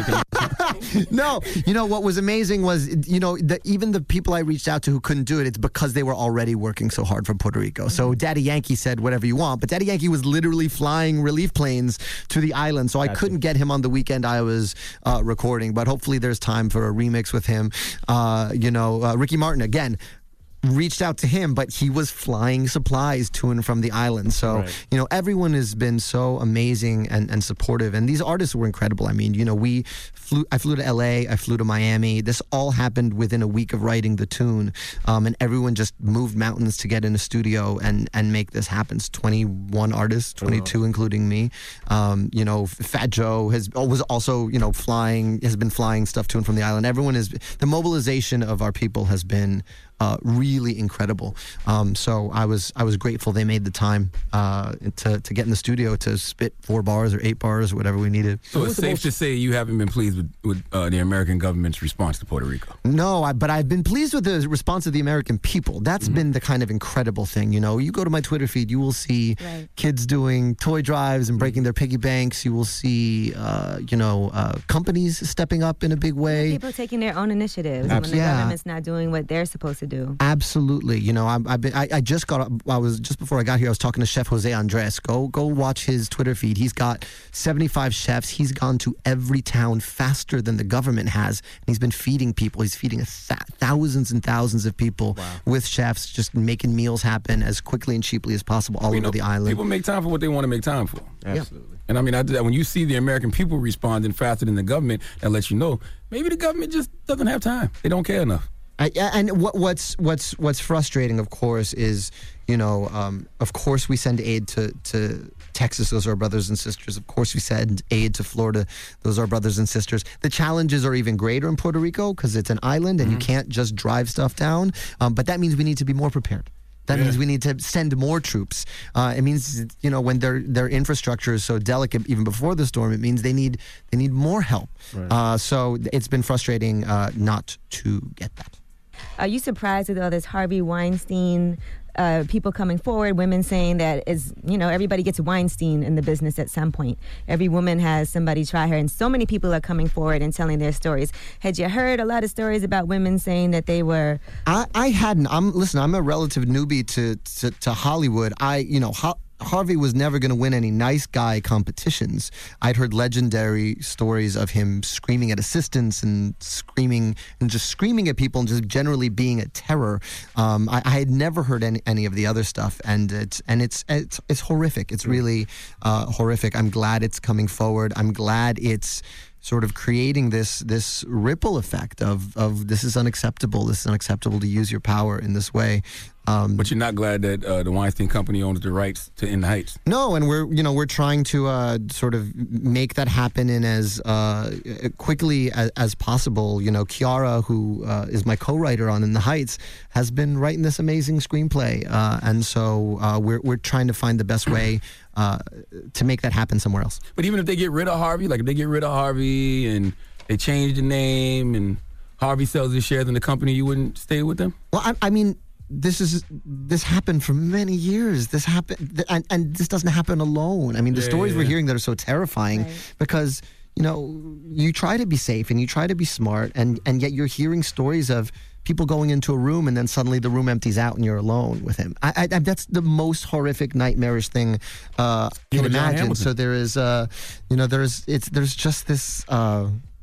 No, you know what was amazing was, you know, the, even the people I reached out to who couldn't do it, it's because they were already working so hard for Puerto Rico. So Daddy Yankee said whatever you want, but Daddy Yankee was literally flying relief planes to the island, so I Gotcha. couldn't get him on the weekend I was uh, recording. But hopefully there's time for a remix with him. Uh, you know, uh, Ricky Martin again. Reached out to him, but he was flying supplies to and from the island. So, Right. you know, everyone has been so amazing and, and supportive. And these artists were incredible. I mean, you know, we flew, I flew to L A, I flew to Miami. This all happened within a week of writing the tune. Um, and everyone just moved mountains to get in a studio and, and make this happen. It's twenty-one artists, twenty-two wow. including me. Um, you know, Fat Joe has was also, you know, flying, has been flying stuff to and from the island. Everyone is, the mobilization of our people has been Uh, really incredible. Um, so I was I was grateful they made the time uh, to to get in the studio to spit four bars or eight bars or whatever we needed. So it's safe to say you haven't been pleased with, with uh, the American government's response to Puerto Rico? No, I, but I've been pleased with the response of the American people. That's Mm-hmm. been the kind of incredible thing. You know, you go to my Twitter feed, you will see Right. kids doing toy drives and breaking their piggy banks. You will see, uh, you know, uh, companies stepping up in a big way. People taking their own initiatives when the Yeah. government's not doing what they're supposed to do. Absolutely. You know, I'm, I've been, I, I just got, I was, just before I got here, I was talking to Chef Jose Andres. Go, go watch his Twitter feed. He's got seventy-five chefs. He's gone to every town faster than the government has. And he's been feeding people. He's feeding a th- thousands and thousands of people Wow. with chefs, just making meals happen as quickly and cheaply as possible all You over know, the island. People make time for what they want to make time for. Absolutely. And I mean, I, when you see the American people responding faster than the government, that lets you know maybe the government just doesn't have time. They don't care enough. I, and what, what's what's what's frustrating, of course, is, you know, um, of course we send aid to, to Texas. Those are our brothers and sisters. Of course we send aid to Florida. Those are our brothers and sisters. The challenges are even greater in Puerto Rico because it's an island and mm-hmm. you can't just drive stuff down. Um, but that means we need to be more prepared. That yeah. means we need to send more troops. Uh, it means, you know, when their their infrastructure is so delicate, even before the storm, it means they need they need more help. Right. Uh, so it's been frustrating uh, not to get that. Are you surprised with all this Harvey Weinstein, uh, people coming forward, women saying that is, you know, everybody gets Weinstein in the business at some point. Every woman has somebody try her, and so many people are coming forward and telling their stories. Had you heard a lot of stories about women saying that they were? I, I hadn't. I'm listen. I'm a relative newbie to to, to Hollywood. I, you know, ho- Harvey was never going to win any nice guy competitions. I'd heard legendary stories of him screaming at assistants and screaming and just screaming at people and just generally being a terror. Um, I, I had never heard any, any of the other stuff, and it's and it's it's, it's horrific. It's really uh, horrific. I'm glad it's coming forward. I'm glad it's sort of creating this this ripple effect of of this is unacceptable. This is unacceptable to use your power in this way. Um, but you're not glad that uh, the Weinstein Company owns the rights to In the Heights? No, and we're you know we're trying to uh, sort of make that happen in as uh, quickly as, as possible. You know, Kiara, who uh, is my co-writer on In the Heights, has been writing this amazing screenplay, uh, and so uh, we're we're trying to find the best way uh, to make that happen somewhere else. But even if they get rid of Harvey, like if they get rid of Harvey and they change the name and Harvey sells his shares in the company, you wouldn't stay with them? Well, I, I mean. This is this happened for many years. This happened, and, and this doesn't happen alone. I mean, the yeah, stories yeah. we're hearing that are so terrifying Right. because you know you try to be safe and you try to be smart, and and yet you're hearing stories of people going into a room and then suddenly the room empties out and you're alone with him. I, I, that's the most horrific, nightmarish thing uh, I can John imagine. Hamilton. So there is, uh, you know, there's it's there's just this. Uh,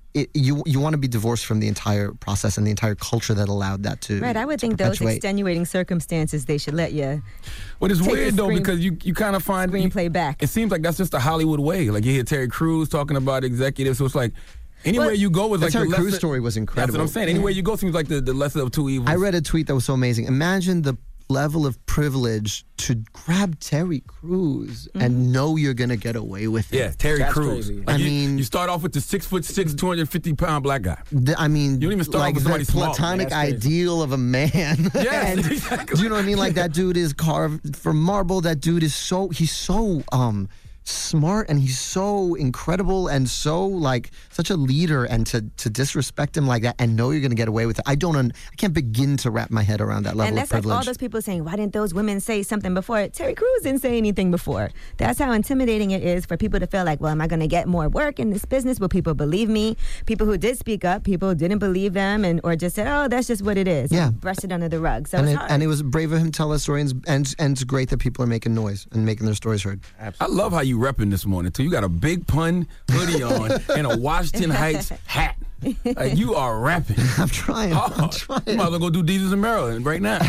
it, you you want to be divorced from the entire process and the entire culture that allowed that to Right, I would to think those perpetuate. extenuating circumstances, they should let you. But it's take weird the though screen- because you, you kind of find screenplay back. It seems like that's just the Hollywood way. Like you hear Terry Crews talking about executives, so it's like anywhere Well, you go is the like Terry the Crews lesser, story was incredible. That's what I'm saying. Anywhere you go seems like the, the lesser of two evils. I read a tweet that was so amazing. Imagine the level of privilege to grab Terry Crews and know you're going to get away with it. Yeah, Terry That's Crews. crazy. Like I you, mean- you start off with the six foot six, two hundred fifty pound black guy. The- I mean, You don't even start like off with somebody the small. platonic That's crazy. ideal of a man. Yes, And exactly. do you know what I mean? Like that dude is carved from marble. That dude is so he's so um smart and he's so incredible and so like such a leader. And to to disrespect him like that and know you're going to get away with it, I don't. Un, I can't begin to wrap my head around that level And of that's like privilege. all those people saying, why didn't those women say something before? Terry Crews didn't say anything before. That's how intimidating it is for people to feel like, well, am I going to get more work in this business? Will people believe me? People who did speak up, people didn't believe them and or just said, oh, that's just what it is. Yeah. And brushed it under the rug. So and it's it, hard. and it was brave of him to tell that story, and, and and it's great that people are making noise and making their stories heard. I love how you repping this morning too. You got a big pun hoodie on and a Washington Heights hat. Like you are rapping. I'm trying. Oh, I'm trying. You might as well go do Deezus in Maryland right now.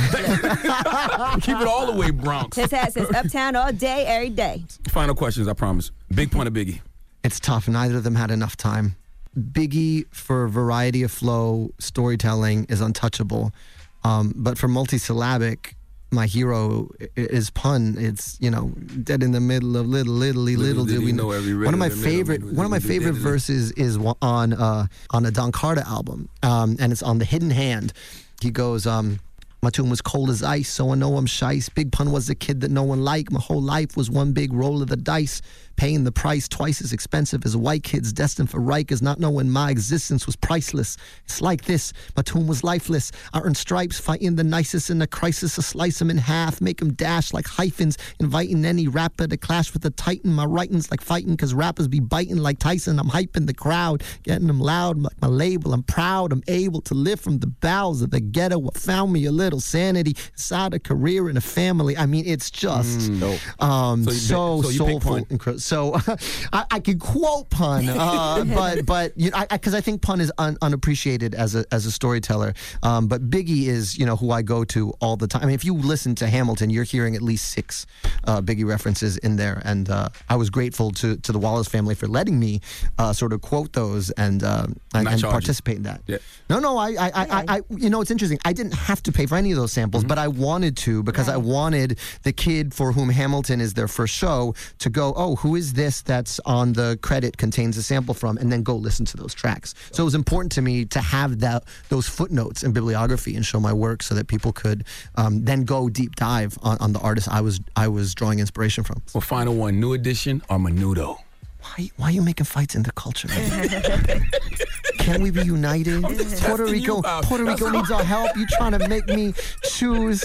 Keep it all the way Bronx. His hat says uptown all day, every day. Final questions, I promise. Big pun of Biggie. It's tough. Neither of them had enough time. Biggie, for variety of flow, storytelling, is untouchable. Um, but for multisyllabic, my hero i- is pun. It's, you know, dead in the middle of little, little, little, little did we know. every One of my rhythm in the middle, favorite, middle, one of my middle, favorite middle. verses is wa- on uh, on a Don Carter album, um, and it's on The Hidden Hand. He goes, um, my tune was cold as ice, so I know I'm shice. Big Pun was a kid that no one liked. My whole life was one big roll of the dice. Paying the price twice as expensive as white kids destined for Rikers, not knowing my existence was priceless. It's like this, my tune was lifeless. I earned stripes, fighting the nicest in the crisis. I slice them in half, make them dash like hyphens, inviting any rapper to clash with the titan. My writing's like fighting, cause rappers be biting like Tyson. I'm hyping the crowd, getting them loud like my label. I'm proud, I'm able to live from the bowels of the ghetto. I found me a little sanity inside a career and a family. I mean, it's just um, So you so, pick- so you pick soulful. pun. Incre- So I, I can quote pun, uh, but but you know, I because I, I think pun is un, unappreciated as a as a storyteller. Um, but Biggie is, you know, who I go to all the time. I mean, if you listen to Hamilton, you're hearing at least six uh, Biggie references in there, and uh, I was grateful to to the Wallace family for letting me uh, sort of quote those and uh, and, Not and charging. participate in that. Yeah. No, no, I, I, I, I, I, you know, it's interesting. I didn't have to pay for any of those samples, but I wanted to because I wanted the kid for whom Hamilton is their first show to go, oh, who is this that's on the credit contains a sample from, and then go listen to those tracks. So it was important to me to have that those footnotes and bibliography and show my work so that people could um, then go deep dive on, on the artist I was I was drawing inspiration from. Well, final one, New Edition or Menudo? Why, why are you making fights in the culture, man? Can we be united? Puerto testing Rico, you out. Puerto Rico That's needs our help. You trying to make me choose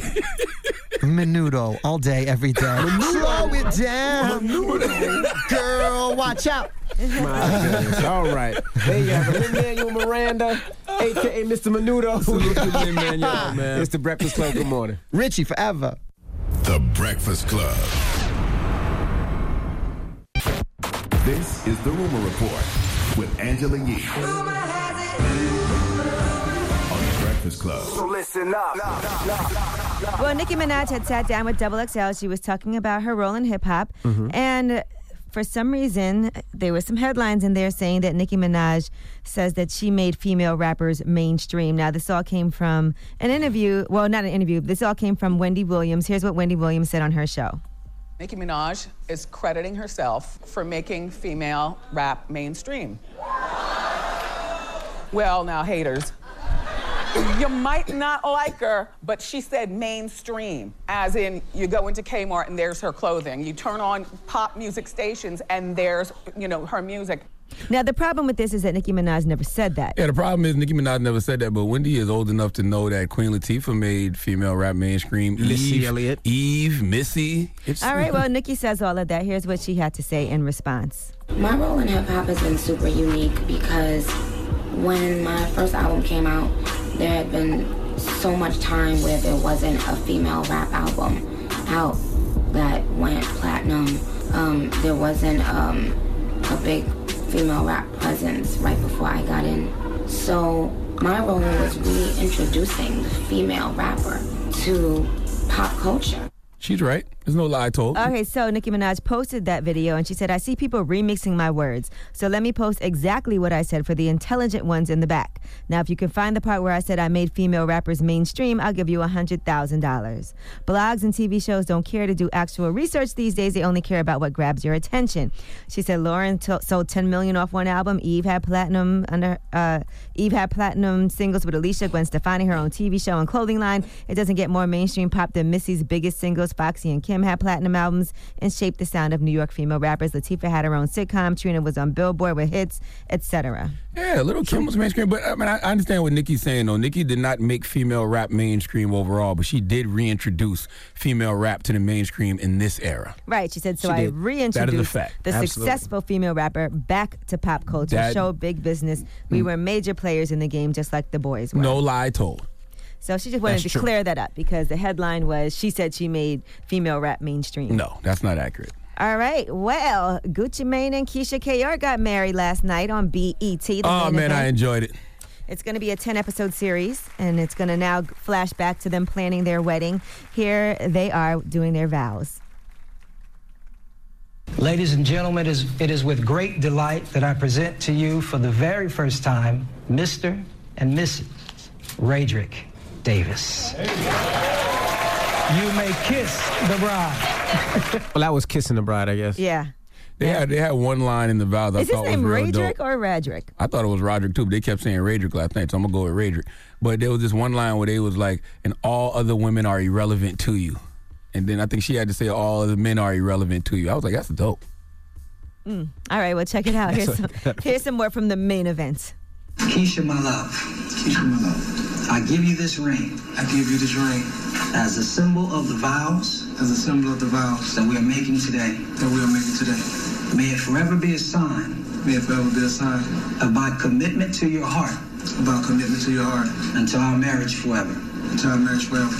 Menudo all day, every day. Slow it down, girl. Watch out. My goodness. All right. There you have it. Lin-Manuel Miranda, a k a. Mister Menudo. Salute to Lin-Manuel, man. It's the Breakfast Club. Good morning. Richie forever. The Breakfast Club. This is the Rumor Report with Angela Yee on the Breakfast Club. So listen up. Well, Nicki Minaj had sat down with Double X L. She was talking about her role in hip hop. And for some reason, there were some headlines in there saying that Nicki Minaj says that she made female rappers mainstream. Now, this all came from an interview. Well, not an interview. This all came from Wendy Williams. Here's what Wendy Williams said on her show. Nicki Minaj is crediting herself for making female rap mainstream. Well, now, haters, you might not like her, but she said mainstream, as in you go into Kmart and there's her clothing. You turn on pop music stations and there's, you know, her music. Now, the problem with this is that Nicki Minaj never said that. Yeah, the problem is Nicki Minaj never said that, but Wendy is old enough to know that Queen Latifah made female rap mainstream. Missy Eve, Elliott. Eve, Missy. It's, All right, well, Nicki says all of that. Here's what she had to say in response. My role in hip hop has been super unique because when my first album came out, there had been so much time where there wasn't a female rap album out that went platinum. Um, there wasn't um, a big female rap presence right before I got in. So my role was reintroducing the female rapper to pop culture. She's right. There's no lie told. Okay, so Nicki Minaj posted that video and she said, I see people remixing my words. So let me post exactly what I said for the intelligent ones in the back. Now, if you can find the part where I said I made female rappers mainstream, I'll give you one hundred thousand dollars. Blogs and T V shows don't care to do actual research these days. They only care about what grabs your attention. She said Lauren t- sold ten million dollars off one album. Eve had platinum under uh, Eve had platinum singles with Alicia, Gwen Stefani, her own T V show and clothing line. It doesn't get more mainstream pop than Missy's biggest singles. Foxy and Kim had platinum albums and shaped the sound of New York female rappers. Latifah had her own sitcom. Trina was on Billboard with hits, et cetera. Yeah, Little Kim was mainstream, but I mean, I I understand what Nicki's saying, though. Nicki did not make female rap mainstream overall, but she did reintroduce female rap to the mainstream in this era. Right, she said, so She I did. reintroduced That is a fact. the Absolutely. successful female rapper back to pop culture, That- show big business. We were major players in the game just like the boys were. No lie told. So she just wanted That's to true. clear that up because the headline was, she said she made female rap mainstream. No, that's not accurate. All right, well, Gucci Mane and Keisha K R got married last night on B E T. The Oh, main man, I event. enjoyed it. It's going to be a ten-episode series, and it's going to now flash back to them planning their wedding. Here they are doing their vows. Ladies and gentlemen, it is, it is with great delight that I present to you for the very first time Mister and Missus Radrick Davis. You may kiss the bride. Well, that was kissing the bride, I guess. Yeah. They had they had one line in the vows I Is his thought was name real Radrick dope. or Radrick? I thought it was Roderick too, but they kept saying Radrick last night, so I'm gonna go with Radrick. But there was this one line where they was like, "And all other women are irrelevant to you," and then I think she had to say, "All other men are irrelevant to you." I was like, "That's dope." Mm. All right, well, check it out. Here's some, here's some more from the main event. Keisha, my love. Keisha, my love. I give you this ring. I give you this ring. As a symbol of the vows. As a symbol of the vows. That we are making today. That we are making today. May it forever be a sign. May it forever be a sign. Of my commitment to your heart. About commitment to your heart. Until our marriage forever. Until our marriage forever.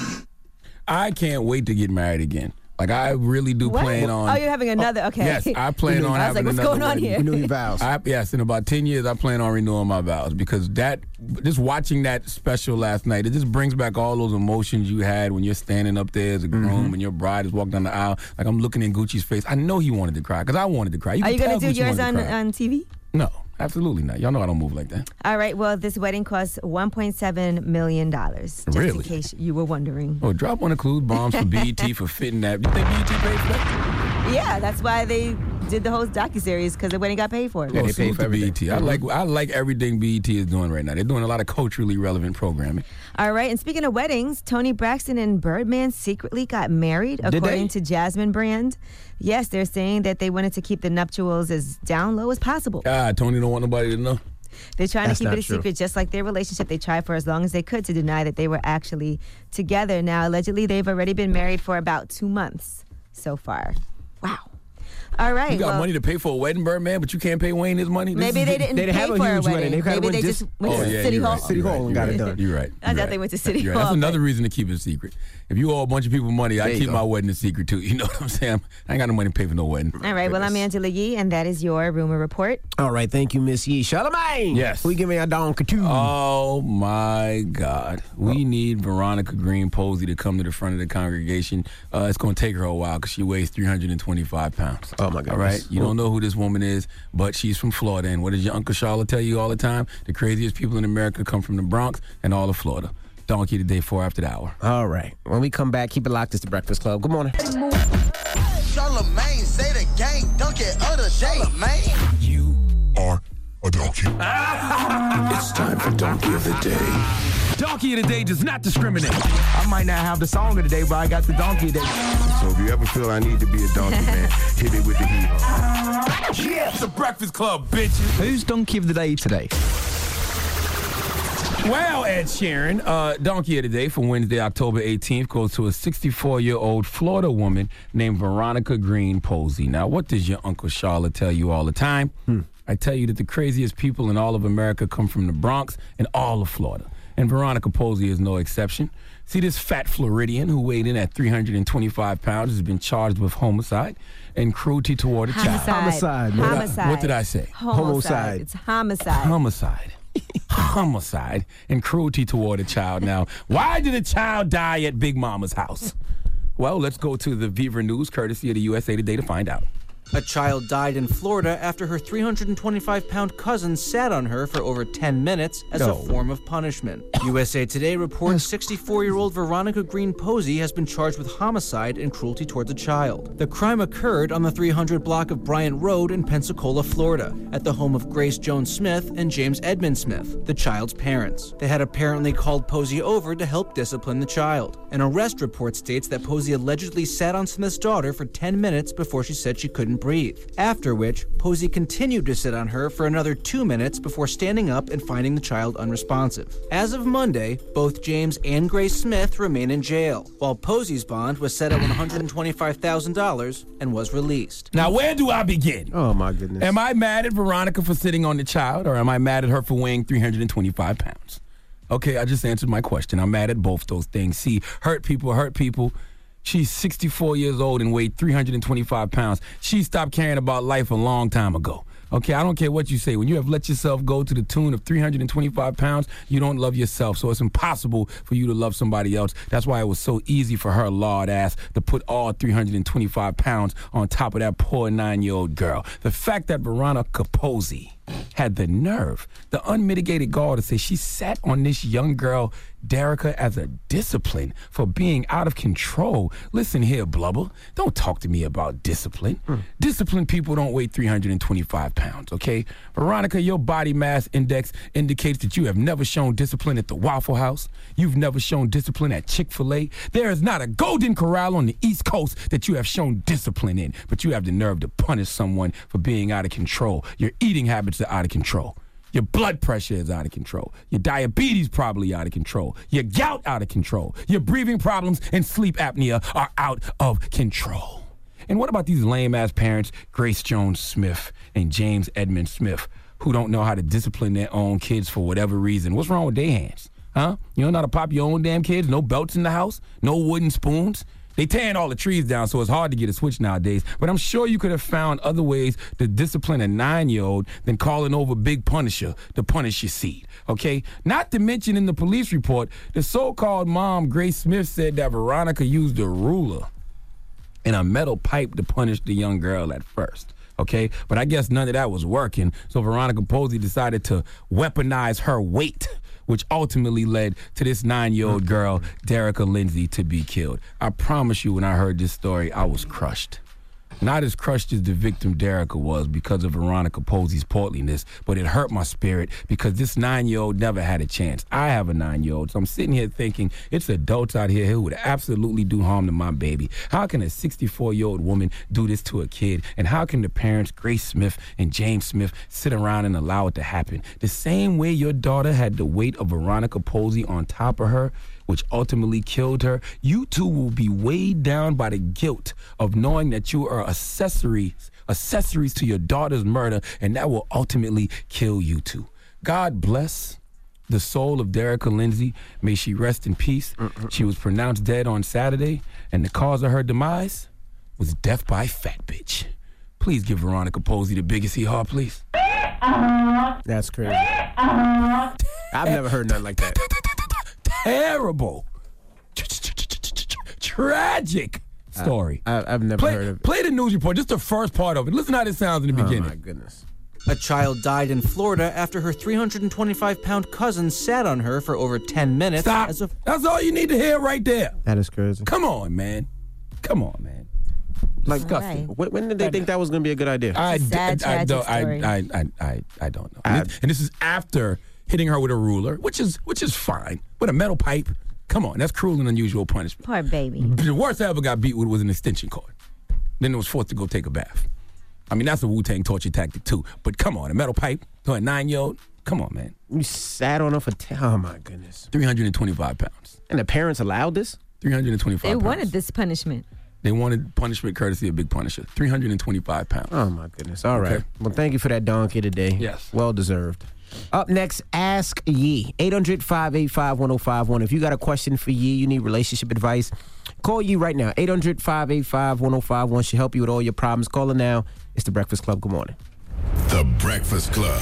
I can't wait to get married again. Like I really do What? plan on. Oh, you're having another, okay. Yes, I plan on I was having like, what's another going on wedding. here? Renew your vows. I, yes, in about ten years, I plan on renewing my vows because that, just watching that special last night, it just brings back all those emotions you had when you're standing up there as a groom Mm-hmm. and your bride is walking down the aisle. Like I'm looking in Gucci's face. I know he wanted to cry because I wanted to cry. You Are can you going tell to do Gucci yours wanted to on, cry. on T V? No, absolutely not. Y'all know I don't move like that. All right, well, this wedding costs one point seven million dollars. Just Really? in case you were wondering. Oh, drop one of Clues bombs for B E T for fitting that. You think B E T paid for that? Yeah, that's why they did the whole docuseries, because the wedding got paid for. Yeah, they pay for B E T. I like I like everything B E T is doing right now. They're doing a lot of culturally relevant programming. All right, and speaking of weddings, Tony Braxton and Birdman secretly got married, Did according they? to Jasmine Brand. Yes, they're saying that they wanted to keep the nuptials as down low as possible. God, Tony don't want nobody to know. They're trying That's to keep not it a true. secret, just like their relationship. They tried for as long as they could to deny that they were actually together. Now, allegedly, they've already been married for about two months so far. Wow. All right. You got well, money to pay for a wedding, Birdman, but you can't pay Wayne his money. This Maybe is- they didn't pay for a wedding. Maybe they just went oh, to yeah, City you're Hall. right, you're right, you're right, You're right. I thought you're they right. went to City You're right. Hall. That's another reason to keep it a secret. If you owe a bunch of people money, I There you keep go. my wedding a secret too. You know what I'm saying? I ain't got no money to pay for no wedding. All right. Well, I'm Angela Yee, and that is your rumor report. All right, thank you, Miss Yee. Charlamagne. Yes. We give me a Don Couture. Oh my God. We need Veronica Green Posey to come to the front of the congregation. Uh, it's going to take her a while because she weighs three hundred twenty-five pounds. Oh my God. All right? You don't know who this woman is, but she's from Florida. And what does your Uncle Charlotte tell you all the time? The craziest people in America come from the Bronx and all of Florida. Donkey today, four after the hour. All right. When we come back, keep it locked. It's the Breakfast Club. Good morning. Charlamagne, say the gang, dunk it of the day. Charlamagne. You are a donkey. It's time for Donkey of the Day. Donkey of the Day does not discriminate. I might not have the song of the day, but I got the donkey of the day. So if you ever feel I need to be a donkey, man, hit me with the heat. Yeah, it's the Breakfast Club, bitches. Who's donkey of the day today? Well, Ed Sheeran, uh, Donkey of the Day for Wednesday, October eighteenth, goes to a sixty-four-year-old Florida woman named Veronica Green Posey. Now, what does your Uncle Charlotte tell you all the time? Hmm. I tell you that the craziest people in all of America come from the Bronx and all of Florida. and Veronica Posey is no exception. See, this fat Floridian who weighed in at three hundred twenty-five pounds has been charged with homicide and cruelty toward a Homicide. child. Homicide, man. Homicide. What did I say? Homicide. Homicide. It's homicide. Homicide. Homicide and cruelty toward a child. Now, why did a child die at Big Mama's house? Well, let's go to the Viva News, courtesy of the U S A Today, to find out. A child died in Florida after her three hundred twenty-five pound cousin sat on her for over ten minutes as No. a form of punishment. U S A Today reports sixty-four-year-old Veronica Green Posey has been charged with homicide and cruelty towards a child. The crime occurred on the three hundred block of Bryant Road in Pensacola, Florida, at the home of Grace Jones Smith and James Edmund Smith, the child's parents. They had apparently called Posey over to help discipline the child. An arrest report states that Posey allegedly sat on Smith's daughter for ten minutes before she said she couldn't breathe. After which, Posey continued to sit on her for another two minutes before standing up and finding the child unresponsive. As of Monday, both James and Grace Smith remain in jail, while Posey's bond was set at one hundred twenty-five thousand dollars and was released. Now, where do I begin? Oh, my goodness. Am I mad at Veronica for sitting on the child, or am I mad at her for weighing three hundred twenty-five pounds? Okay, I just answered my question. I'm mad at both those things. See, hurt people hurt people. She's sixty-four years old and weighed three hundred twenty-five pounds. She stopped caring about life a long time ago. Okay, I don't care what you say. When you have let yourself go to the tune of three hundred twenty-five pounds, you don't love yourself. So it's impossible for you to love somebody else. That's why it was so easy for her lard ass to put all three hundred twenty-five pounds on top of that poor nine-year-old girl. The fact that Veronica Posey had the nerve, the unmitigated gall to say she sat on this young girl, Derica, as a discipline for being out of control. Listen here, Blubber. Don't talk to me about discipline. Mm. Disciplined people don't weigh three hundred twenty-five pounds, okay? Veronica, your body mass index indicates that you have never shown discipline at the Waffle House. You've never shown discipline at Chick-fil-A. There is not a Golden Corral on the East Coast that you have shown discipline in, but you have the nerve to punish someone for being out of control. Your eating habits are out of control. Your blood pressure is out of control. Your diabetes probably out of control. Your gout out of control. Your breathing problems and sleep apnea are out of control. And what about these lame-ass parents, Grace Jones Smith and James Edmund Smith, who don't know how to discipline their own kids for whatever reason? What's wrong with their hands? Huh? You don't know how to pop your own damn kids? No belts in the house? No wooden spoons? They tearing all the trees down, so it's hard to get a switch nowadays. But I'm sure you could have found other ways to discipline a nine-year-old than calling over Big Punisher to punish your seed, okay? Not to mention in the police report, the so-called mom, Grace Smith, said that Veronica used a ruler and a metal pipe to punish the young girl at first, okay? But I guess none of that was working, so Veronica Posey decided to weaponize her weight, which ultimately led to this nine-year-old girl, Derica Lindsay, to be killed. I promise you, when I heard this story, I was crushed. Not as crushed as the victim Derica was because of Veronica Posey's portliness, but it hurt my spirit because this nine-year-old never had a chance. I have a nine-year-old, so I'm sitting here thinking it's adults out here who would absolutely do harm to my baby. How can a sixty-four-year-old woman do this to a kid? And how can the parents, Grace Smith and James Smith, sit around and allow it to happen? The same way your daughter had the weight of Veronica Posey on top of her, which ultimately killed her, you too will be weighed down by the guilt of knowing that you are accessories, accessories to your daughter's murder, and that will ultimately kill you too. God bless the soul of Derica Lindsay. May she rest in peace. Mm-mm. She was pronounced dead on Saturday, and the cause of her demise was death by fat bitch. Please give Veronica Posey the biggest hee-haw, please. That's crazy. I've never heard nothing like that. Terrible, tragic story. I, I, I've never play, heard of it. Play the news report, just the first part of it. Listen how this sounds in the beginning. Oh, my goodness. A child died in Florida after her three hundred twenty-five pound cousin sat on her for over ten minutes. Stop. As a That's all you need to hear right there. That is crazy. Come on, man. Come on, man. Like, disgusting. When, when did they think that was going to be a good idea? I, sad, I, I, don't, story. I, I, I, I don't know. And this, and this is after hitting her with a ruler, which is which is fine, with a metal pipe. Come on, that's cruel and unusual punishment. Poor baby. The worst I ever got beat with was an extension cord. Then it was forced to go take a bath. I mean, that's a Wu-Tang torture tactic too. But come on, a metal pipe to a nine-year-old? Come on, man. You sat on her for ten. Oh, my goodness. three hundred twenty-five pounds. And the parents allowed this? three hundred twenty-five They pounds. wanted this punishment. They wanted punishment courtesy of Big Punisher. three hundred twenty-five pounds. Oh, my goodness. All right. Okay. Well, thank you for that donkey today. Yes. Well deserved. Up next, Ask Yee. eight hundred, five eight five, one oh five one. If you got a question for Yee, you need relationship advice, call Yee right now. eight hundred, five eight five, one oh five one. She'll help you with all your problems. Call her now. It's The Breakfast Club. Good morning. The Breakfast Club.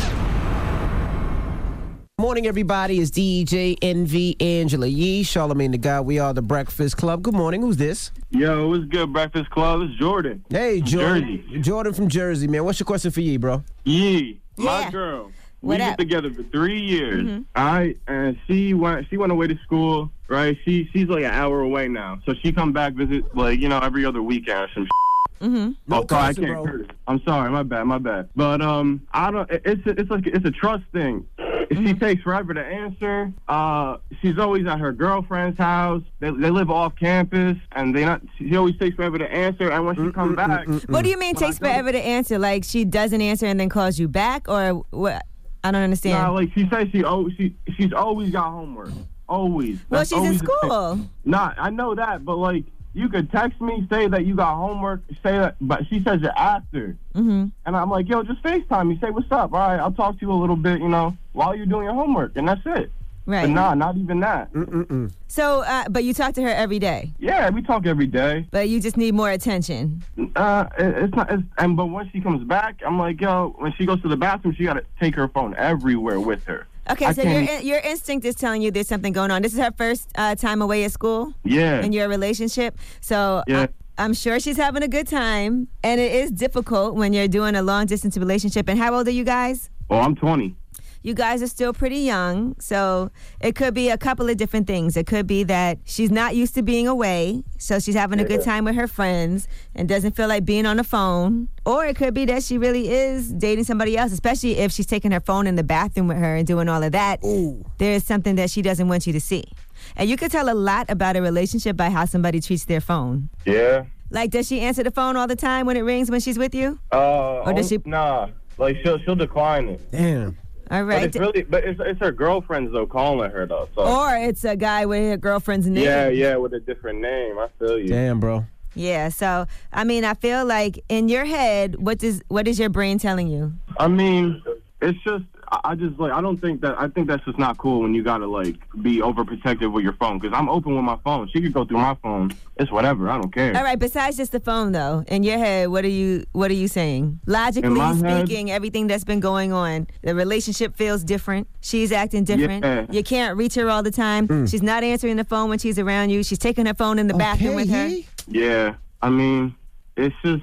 Morning, everybody. It's D J Envy, Angela Yee, Charlamagne the God. We are The Breakfast Club. Good morning. Who's this? Yo, what's good, Breakfast Club? It's Jordan. Hey, From Jordan. Jersey. Jordan from Jersey, man. What's your question for Yee, bro? Yee, my Yeah. girl. What we up? been together for three years. Mhm. All right, and she went. She went away to school. Right, she she's like an hour away now. So she come back visit like you know every other weekend or some. Mm-hmm. No oh, sorry, I cussing, can't bro. curse. I'm sorry, my bad, my bad. But um, I don't. it- It's a, it's like it's a trust thing. If Mm-hmm. She takes forever to answer. Uh, she's always at her girlfriend's house. They they live off campus, and they not. She always takes forever to answer. And when she comes back, What do you mean when I takes go to- forever to answer? Like she doesn't answer and then calls you back, or what? I don't understand. Nah, like she says she oh she she's always got homework. Always. Well, That's she's in always the thing. school. Nah, I know that, but like you could text me, say that you got homework, say that, but she says it after. Mm-hmm. And I'm like, yo, just FaceTime me. Say what's up. All right, I'll talk to you a little bit, you know, while you're doing your homework, and that's it. Right. But nah, not even that. Mm-mm-mm. So, uh, but you talk to her every day, Yeah, we talk every day. but you just need more attention. Uh, it, it's not. It's, and but when she comes back, I'm like, yo, when she goes to the bathroom, she got to take her phone everywhere with her. Okay, I so your can't- your instinct is telling you there's something going on. This is her first uh, time away at school. Yeah. In your relationship, so Yeah. I, I'm sure she's having a good time, and it is difficult when you're doing a long distance relationship. And how old are you guys? Oh, I'm twenty. You guys are still pretty young, so it could be a couple of different things. It could be that she's not used to being away, so she's having a good time with her friends and doesn't feel like being on the phone. Or it could be that she really is dating somebody else, especially if she's taking her phone in the bathroom with her and doing all of that. There's something that she doesn't want you to see. And you could tell a lot about a relationship by how somebody treats their phone. Yeah. Like, does she answer the phone all the time when it rings when she's with you? Uh, Or does oh, she- Nah, like she'll she'll decline it. Damn. All But right. it's really, but it's it's her girlfriends though calling her though. So Or it's a guy with her girlfriend's name. yeah, yeah, with a different name. I feel you. Damn, bro. Yeah, so I mean, I feel like in your head, what does what is your brain telling you? I mean, it's just I I just like I don't think that I think that's just not cool when you gotta like be overprotective with your phone because I'm open with my phone. She could go through my phone. It's whatever. I don't care. All right, besides just the phone though, in your head, what are you what are you saying? Logically In my head- speaking, everything that's been going on, the relationship feels different. She's acting different. Yeah. You can't reach her all the time. Mm. She's not answering the phone when she's around you. She's taking her phone in the bathroom with her. Yeah, I mean, it's just.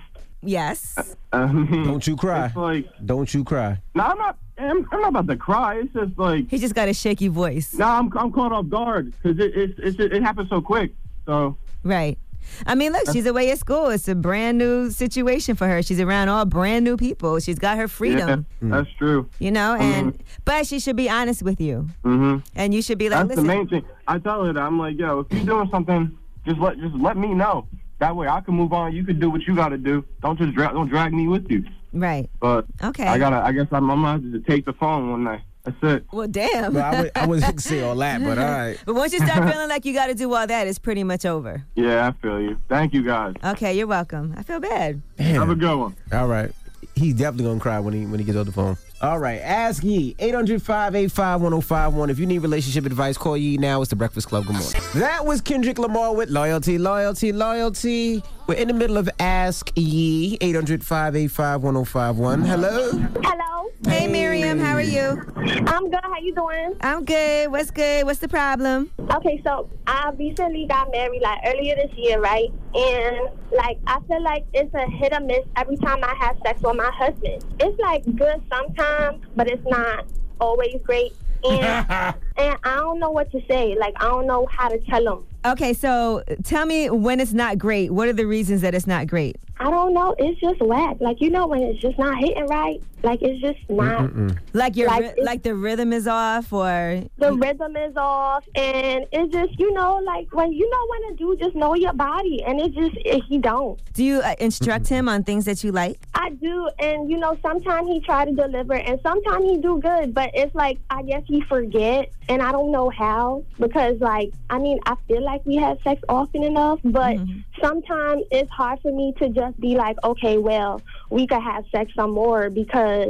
Yes. I mean, Don't you cry. It's like Don't you cry. no, I'm not. I'm, I'm not about to cry. It's just like he just got a shaky voice. No, I'm I'm caught off guard because it it's, it's it happened so quick. So Right. I mean, look, she's away at school. It's a brand new situation for her. She's around all brand new people. She's got her freedom. yeah, that's true. You know, and but she should be honest with you, Mm-hmm. and you should be like, That's listen. the main thing. I tell her that I'm like, yo, if you're doing something, just let just let me know. That way I can move on. You can do what you got to do. Don't just drag don't drag me with you. Right. But Okay. I gotta. I guess I'm, I'm gonna have to take the phone one night. That's it. Well, damn. Well, I, would, I wasn't say all that, but all right. But once you start feeling like you got to do all that, it's pretty much over. Yeah, I feel you. Thank you guys. Okay, you're welcome. I feel bad. Have a good one. All right. He's definitely going to cry when he when he gets off the phone. All right. Ask Yee. eight hundred, five eight five, one oh five one. If you need relationship advice, call Yee now. It's The Breakfast Club. Good morning. That was Kendrick Lamar with Loyalty, Loyalty, Loyalty. We're in the middle of Ask Yee. eight hundred, five eight five, one oh five one. Hello. Hello. Hey, Miriam. How are you? I'm good. How you doing? I'm good. What's good? What's the problem? Okay, so I recently got married like earlier this year, right? And like I feel like it's a hit or miss every time I have sex with my husband. It's like good sometimes, but it's not always great. And and I don't know what to say. Like I don't know how to tell him. Okay, so tell me when it's not great. What are the reasons that it's not great? I don't know. It's just whack. Like you know when it's just not hitting right. Like it's just not. Like your Like, ry- it's- like the rhythm is off, or The rhythm is off, and it's just you know like when you know when a dude just know your body, and it just it, he don't. do you uh, instruct him on things that you like? I do, and you know sometimes he try to deliver, and sometimes he do good, but it's like I guess he forget, and I don't know how because like I mean I feel like we have sex often enough, but sometimes it's hard for me to just be like, okay, well we could have sex some more because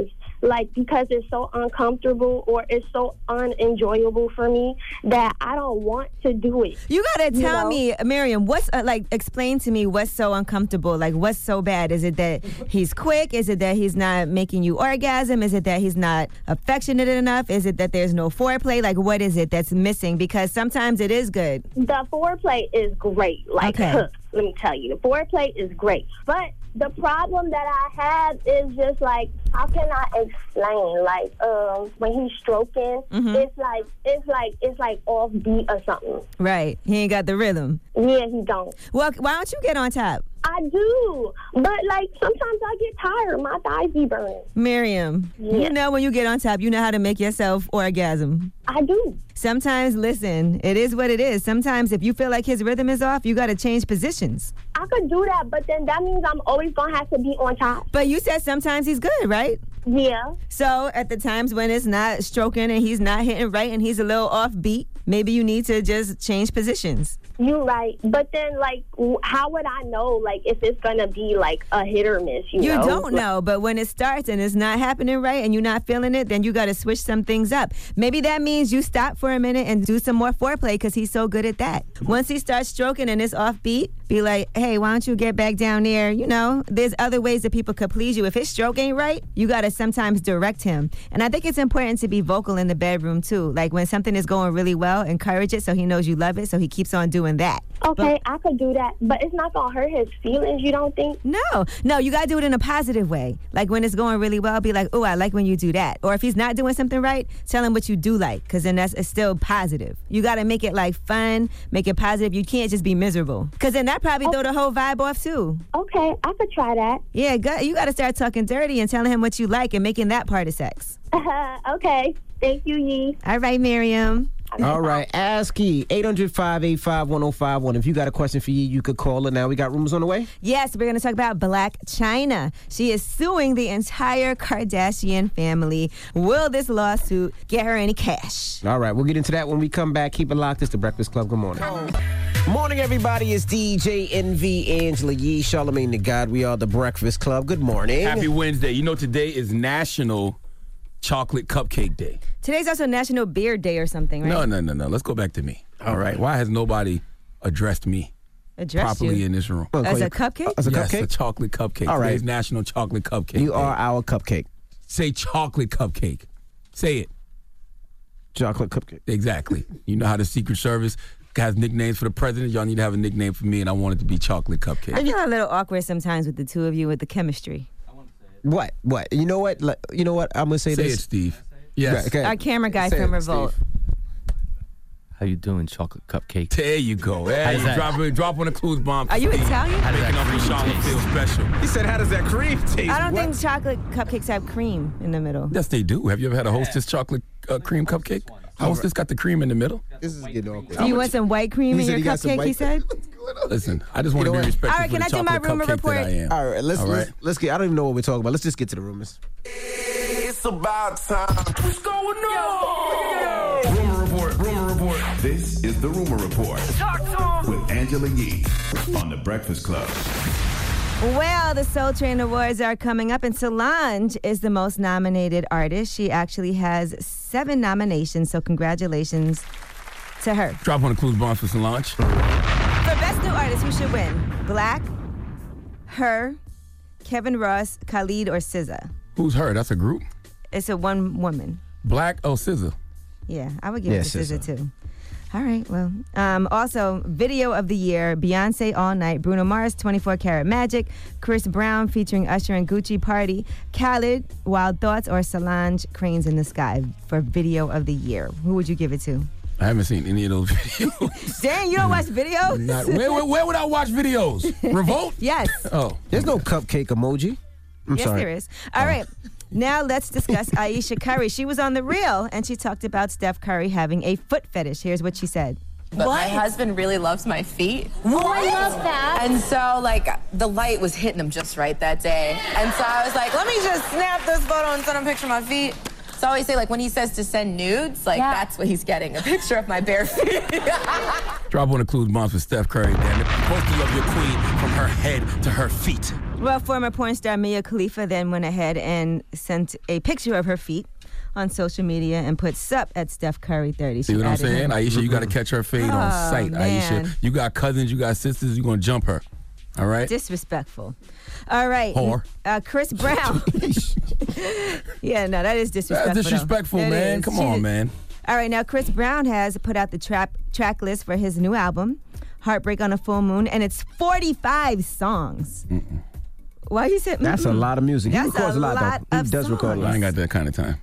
like, because it's so uncomfortable or it's so unenjoyable for me that I don't want to do it. You gotta You tell know? me, Miriam, what's uh, like? Explain to me what's so uncomfortable. Like, what's so bad? Is it that he's quick? Is it that he's not making you orgasm? Is it that he's not affectionate enough? Is it that there's no foreplay? Like, what is it that's missing? Because sometimes it is good. The foreplay is great. Like, Okay. huh, let me tell you, the foreplay is great. But the problem that I have is just like, how can I explain? Like, um, when he's stroking, Mhm. it's like, it's like, it's like off beat or something. Right. He ain't got the rhythm. Yeah, he don't. Well, why don't you get on top? I do, but like sometimes I get tired. My thighs be burning. Miriam, Yeah. you know when you get on top, you know how to make yourself orgasm. I do. Sometimes, listen, it is what it is. Sometimes if you feel like his rhythm is off, you got to change positions. I could do that, but then that means I'm always gonna have to be on top. But you said sometimes he's good, right? Yeah. So at the times when it's not stroking and he's not hitting right and he's a little off beat, maybe you need to just change positions. You're right, but then like, w- how would I know like if it's gonna be like a hit or miss? You, You know? don't know, but when it starts and it's not happening right and you're not feeling it, then you got to switch some things up. Maybe that means you stop for a minute and do some more foreplay because he's so good at that. Once he starts stroking and it's off beat, be like, hey, why don't you get back down there? You know, there's other ways that people could please you. If his stroke ain't right, you got to sometimes direct him. And I think it's important to be vocal in the bedroom too. Like when something is going really well, encourage it so he knows you love it, so he keeps on doing that. Okay, I could do that, but it's not gonna hurt his feelings. You don't think? No, no, you gotta do it in a positive way. Like when it's going really well, be like, oh, I like when you do that. Or if he's not doing something right, tell him what you do like, because then that's it's still positive. You gotta make it like fun, make it positive. You can't just be miserable, because then that probably throw the whole vibe off too. Okay, I could try that. Yeah, go, you gotta start talking dirty and telling him what you like and making that part of sex. Okay, thank you, Yee. All right, Miriam. All right, ask Yee, eight hundred, five eight five, one oh five one. If you got a question for Yee, you could call her. Now we got rumors on the way. Yes, we're going to talk about Blac Chyna. She is suing the entire Kardashian family. Will this lawsuit get her any cash? All right, we'll get into that when we come back. Keep it locked. It's The Breakfast Club. Good morning. Morning, everybody. It's D J Envy, Angela Yee, Charlamagne the God. We are The Breakfast Club. Good morning. Happy Wednesday. You know, today is National Chocolate Cupcake Day. Today's also National Beard Day or something, right? No, no, no, no. Let's go back to me. All right. Why has nobody addressed me Addressed properly you? in this room? As a cupcake? As a yes, cupcake? a chocolate cupcake. All right. Today's National Chocolate Cupcake You Day. are our cupcake. Say chocolate cupcake. Say it. Chocolate cupcake. Exactly. You know how the Secret Service has nicknames for the president? Y'all need to have a nickname for me, and I want it to be chocolate cupcake. I feel a little awkward sometimes with the two of you with the chemistry. What? What? You know what? Like, You know what? I'm going to say, Say this. it, Steve. Yes. Okay. Our camera guy Say from it, Revolt. Steve. How you doing, chocolate cupcake? There you go. Hey, How does you that- drop, it- drop on the clues bomb. Are you Steve. Italian? How does that Making Uncle cream Charlotte taste? feel special. He said, how does that cream taste? I don't What? think chocolate cupcakes have cream in the middle. Yes, they do. Have you ever had a Hostess chocolate uh, cream cupcake? Hostess got the cream in the middle. This is getting awkward. Do you want some white cream He in said your he got some cupcake, white- he said? Listen, I just want You to know be what? respectful All right, for can the I do my chocolate rumor cupcake report? that I am. All right, let's, All let's right. let's get. I don't even know what we're talking about. Let's just get to the rumors. It's about time. What's going on? Rumor report. Rumor report. This is the Rumor Report with Angela Yee on The Breakfast Club. Well, the Soul Train Awards are coming up, and Solange is the most nominated artist. She actually has seven nominations, so congratulations to her. Drop on the clues bomb for Solange. For Best New Artist, who should win? Black, Her, Kevin Ross, Khalid, or S Z A? Who's her? That's a group. It's a one woman. Black. Oh, S Z A. Yeah, I would give Yeah, it to S Z A S Z A. too. All right, well. Um, also, Video of the Year, Beyonce All Night, Bruno Mars, twenty-four Karat Magic, Chris Brown featuring Usher and Gucci Party, Khalid, Wild Thoughts, or Solange, Cranes in the Sky for Video of the Year. Who would you give it to? I haven't seen any of those videos. Dang, you don't watch videos? Not, where, where, where would I watch videos? Revolt? Yes. Oh. There's no cupcake emoji. I'm yes, sorry. there is. All right. Now let's discuss Ayesha Curry. She was on The Real, and she talked about Steph Curry having a foot fetish. Here's what she said. But my husband really loves my feet. Oh, I love that. And so, like, the light was hitting him just right that day. And so I was like, let me just snap this photo and send him a picture of my feet. So So I always say, like, when he says to send nudes, like, that's what he's getting, a picture of my bare feet. Drop one of Clues bombs for Steph Curry, damn it. Supposed to love your queen from her head to her feet. Well, former porn star Mia Khalifa then went ahead and sent a picture of her feet on social media and put sup at Steph Curry thirty. See what I'm saying? Aisha, you got to catch her fade Oh, on sight, man. Aisha. You got cousins, you got sisters, you're going to jump her. All right? Disrespectful. All right. Whore. Uh, Chris Brown. Yeah, no, that is disrespectful. That's disrespectful, though. It man. is. Come She- on, man. All right, now Chris Brown has put out the trap track list for his new album, Heartbreak on a Full Moon, and it's forty-five songs. Mm-mm. Why you said That's a mm-mm? lot of music. He That's records a lot, lot though. He of does record a lot. I ain't got that kind of time.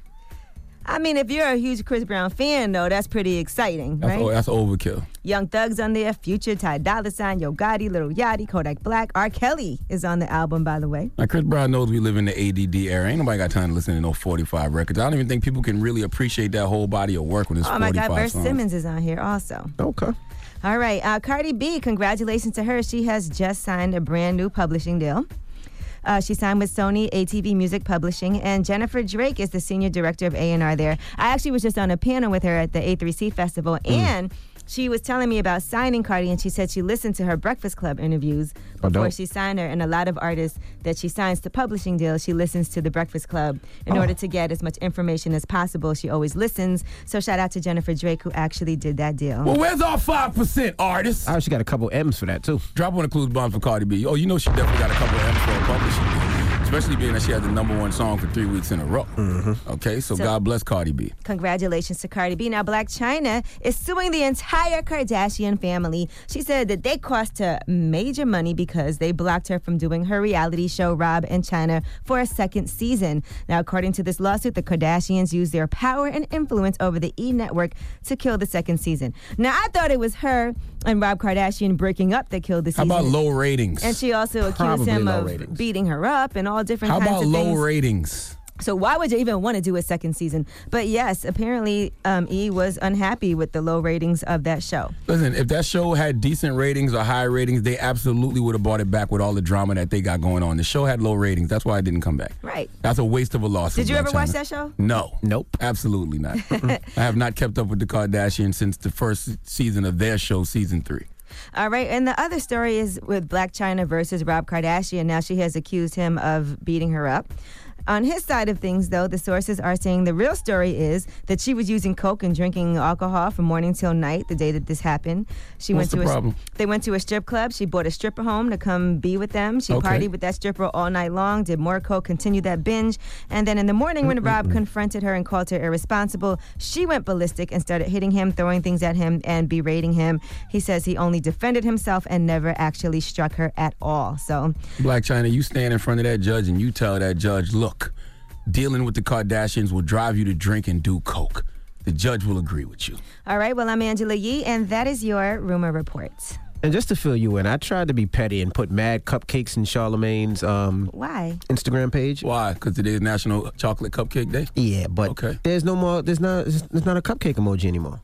I mean, if you're a huge Chris Brown fan, though, that's pretty exciting, That's, right? o- that's overkill. Young Thug's on there, Future, Ty Dolla Sign, Yo Gotti, Lil Yachty, Kodak Black. R. Kelly is on the album, by the way. Now, Chris Brown knows we live in the A D D era. Ain't nobody got time to listen to no forty-five records. I don't even think people can really appreciate that whole body of work when it's Oh, my forty-five God, Bert songs. Simmons is on here also. Okay. All right, uh, Cardi B, congratulations to her. She has just signed a brand new publishing deal. Uh, she signed with Sony A T V Music Publishing, and Jennifer Drake is the senior director of A and R there. I actually was just on a panel with her at the A three C Festival, and she was telling me about signing Cardi, and she said she listened to her Breakfast Club interviews Oh, before dope. she signed her. And a lot of artists that she signs to publishing deals, she listens to the Breakfast Club in Oh. order to get as much information as possible. She always listens. So shout out to Jennifer Drake, who actually did that deal. Well, where's our five percent artists? I actually got a couple M's for that, too. Drop one of Clues bombs for Cardi B. Oh, you know she definitely got a couple of M's for her publishing deal. Especially being that she had the number one song for three weeks in a row. Mm-hmm. Okay, so, So- God bless Cardi B. Congratulations to Cardi B. Now, Black China is suing the entire Kardashian family. She said that they cost her major money because they blocked her from doing her reality show, Rob and China, for a second season. Now, according to this lawsuit, the Kardashians used their power and influence over the E! Network to kill the second season. Now, I thought it was her and Rob Kardashian breaking up that killed the How season. about low ratings? And she also accused Probably him low of ratings. beating her up and all different How kinds about of low things. ratings? So why would you even want to do a second season? But yes, apparently um, E was unhappy with the low ratings of that show. Listen, if that show had decent ratings or high ratings, they absolutely would have brought it back with all the drama that they got going on. The show had low ratings. That's why it didn't come back. Right. That's a waste of a lawsuit. Did you Blac ever watch Chyna. that show? No. Nope. Absolutely not. I have not kept up with the Kardashians since the first season of their show, season three. All right, and the other story is with Blac Chyna versus Rob Kardashian. Now she has accused him of beating her up. On his side of things, though, the sources are saying the real story is that she was using coke and drinking alcohol from morning till night the day that this happened. She What's went the to problem? A, they went to a strip club. She bought a stripper home to come be with them. She Okay. partied with that stripper all night long, did more coke, continued that binge, and then in the morning when Rob confronted her and called her irresponsible, she went ballistic and started hitting him, throwing things at him, and berating him. He says he only defended himself and never actually struck her at all. So Blac Chyna, you stand in front of that judge and you tell that judge, look, dealing with the Kardashians will drive you to drink and do coke. The judge will agree with you. all right, well, I'm Angela Yee, and that is your rumor report. And just to fill you in, I tried to be petty and put mad cupcakes in Charlemagne's um, Why? Instagram page. Why? Because today is National Chocolate Cupcake Day? Yeah, but Okay. there's no more. There's not. There's not a cupcake emoji anymore.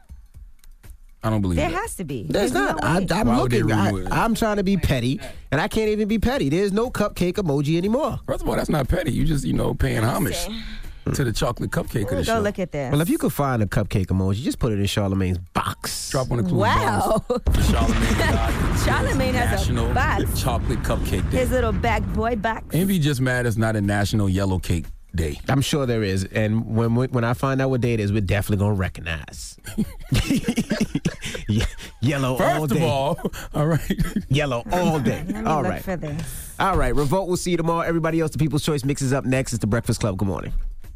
I don't believe There it. has to be. There's, not. no I, way. I'm Why would they looking. I, remove it? I'm trying to be petty, and I can't even be petty. There's no cupcake emoji anymore. First of all, that's not petty. You just, you know, paying homage to the chocolate cupcake of the Go show. look at this. Well, if you could find a cupcake emoji, just put it in Charlemagne's box. Drop on the clue Wow. bombs. Charlemagne, Charlemagne has a National box. Chocolate Cupcake Day. His little back boy box. Envy just mad it's not a National Yellow Cake Day. I'm sure there is, and when when I find out what day it is, we're definitely gonna recognize. Ye- Yellow all First day. of all, all right. Yellow all day. Let me All look right. for this. All right. Revolt. We'll see you tomorrow. Everybody else, the People's Choice mixes up next. It's the Breakfast Club. Good morning.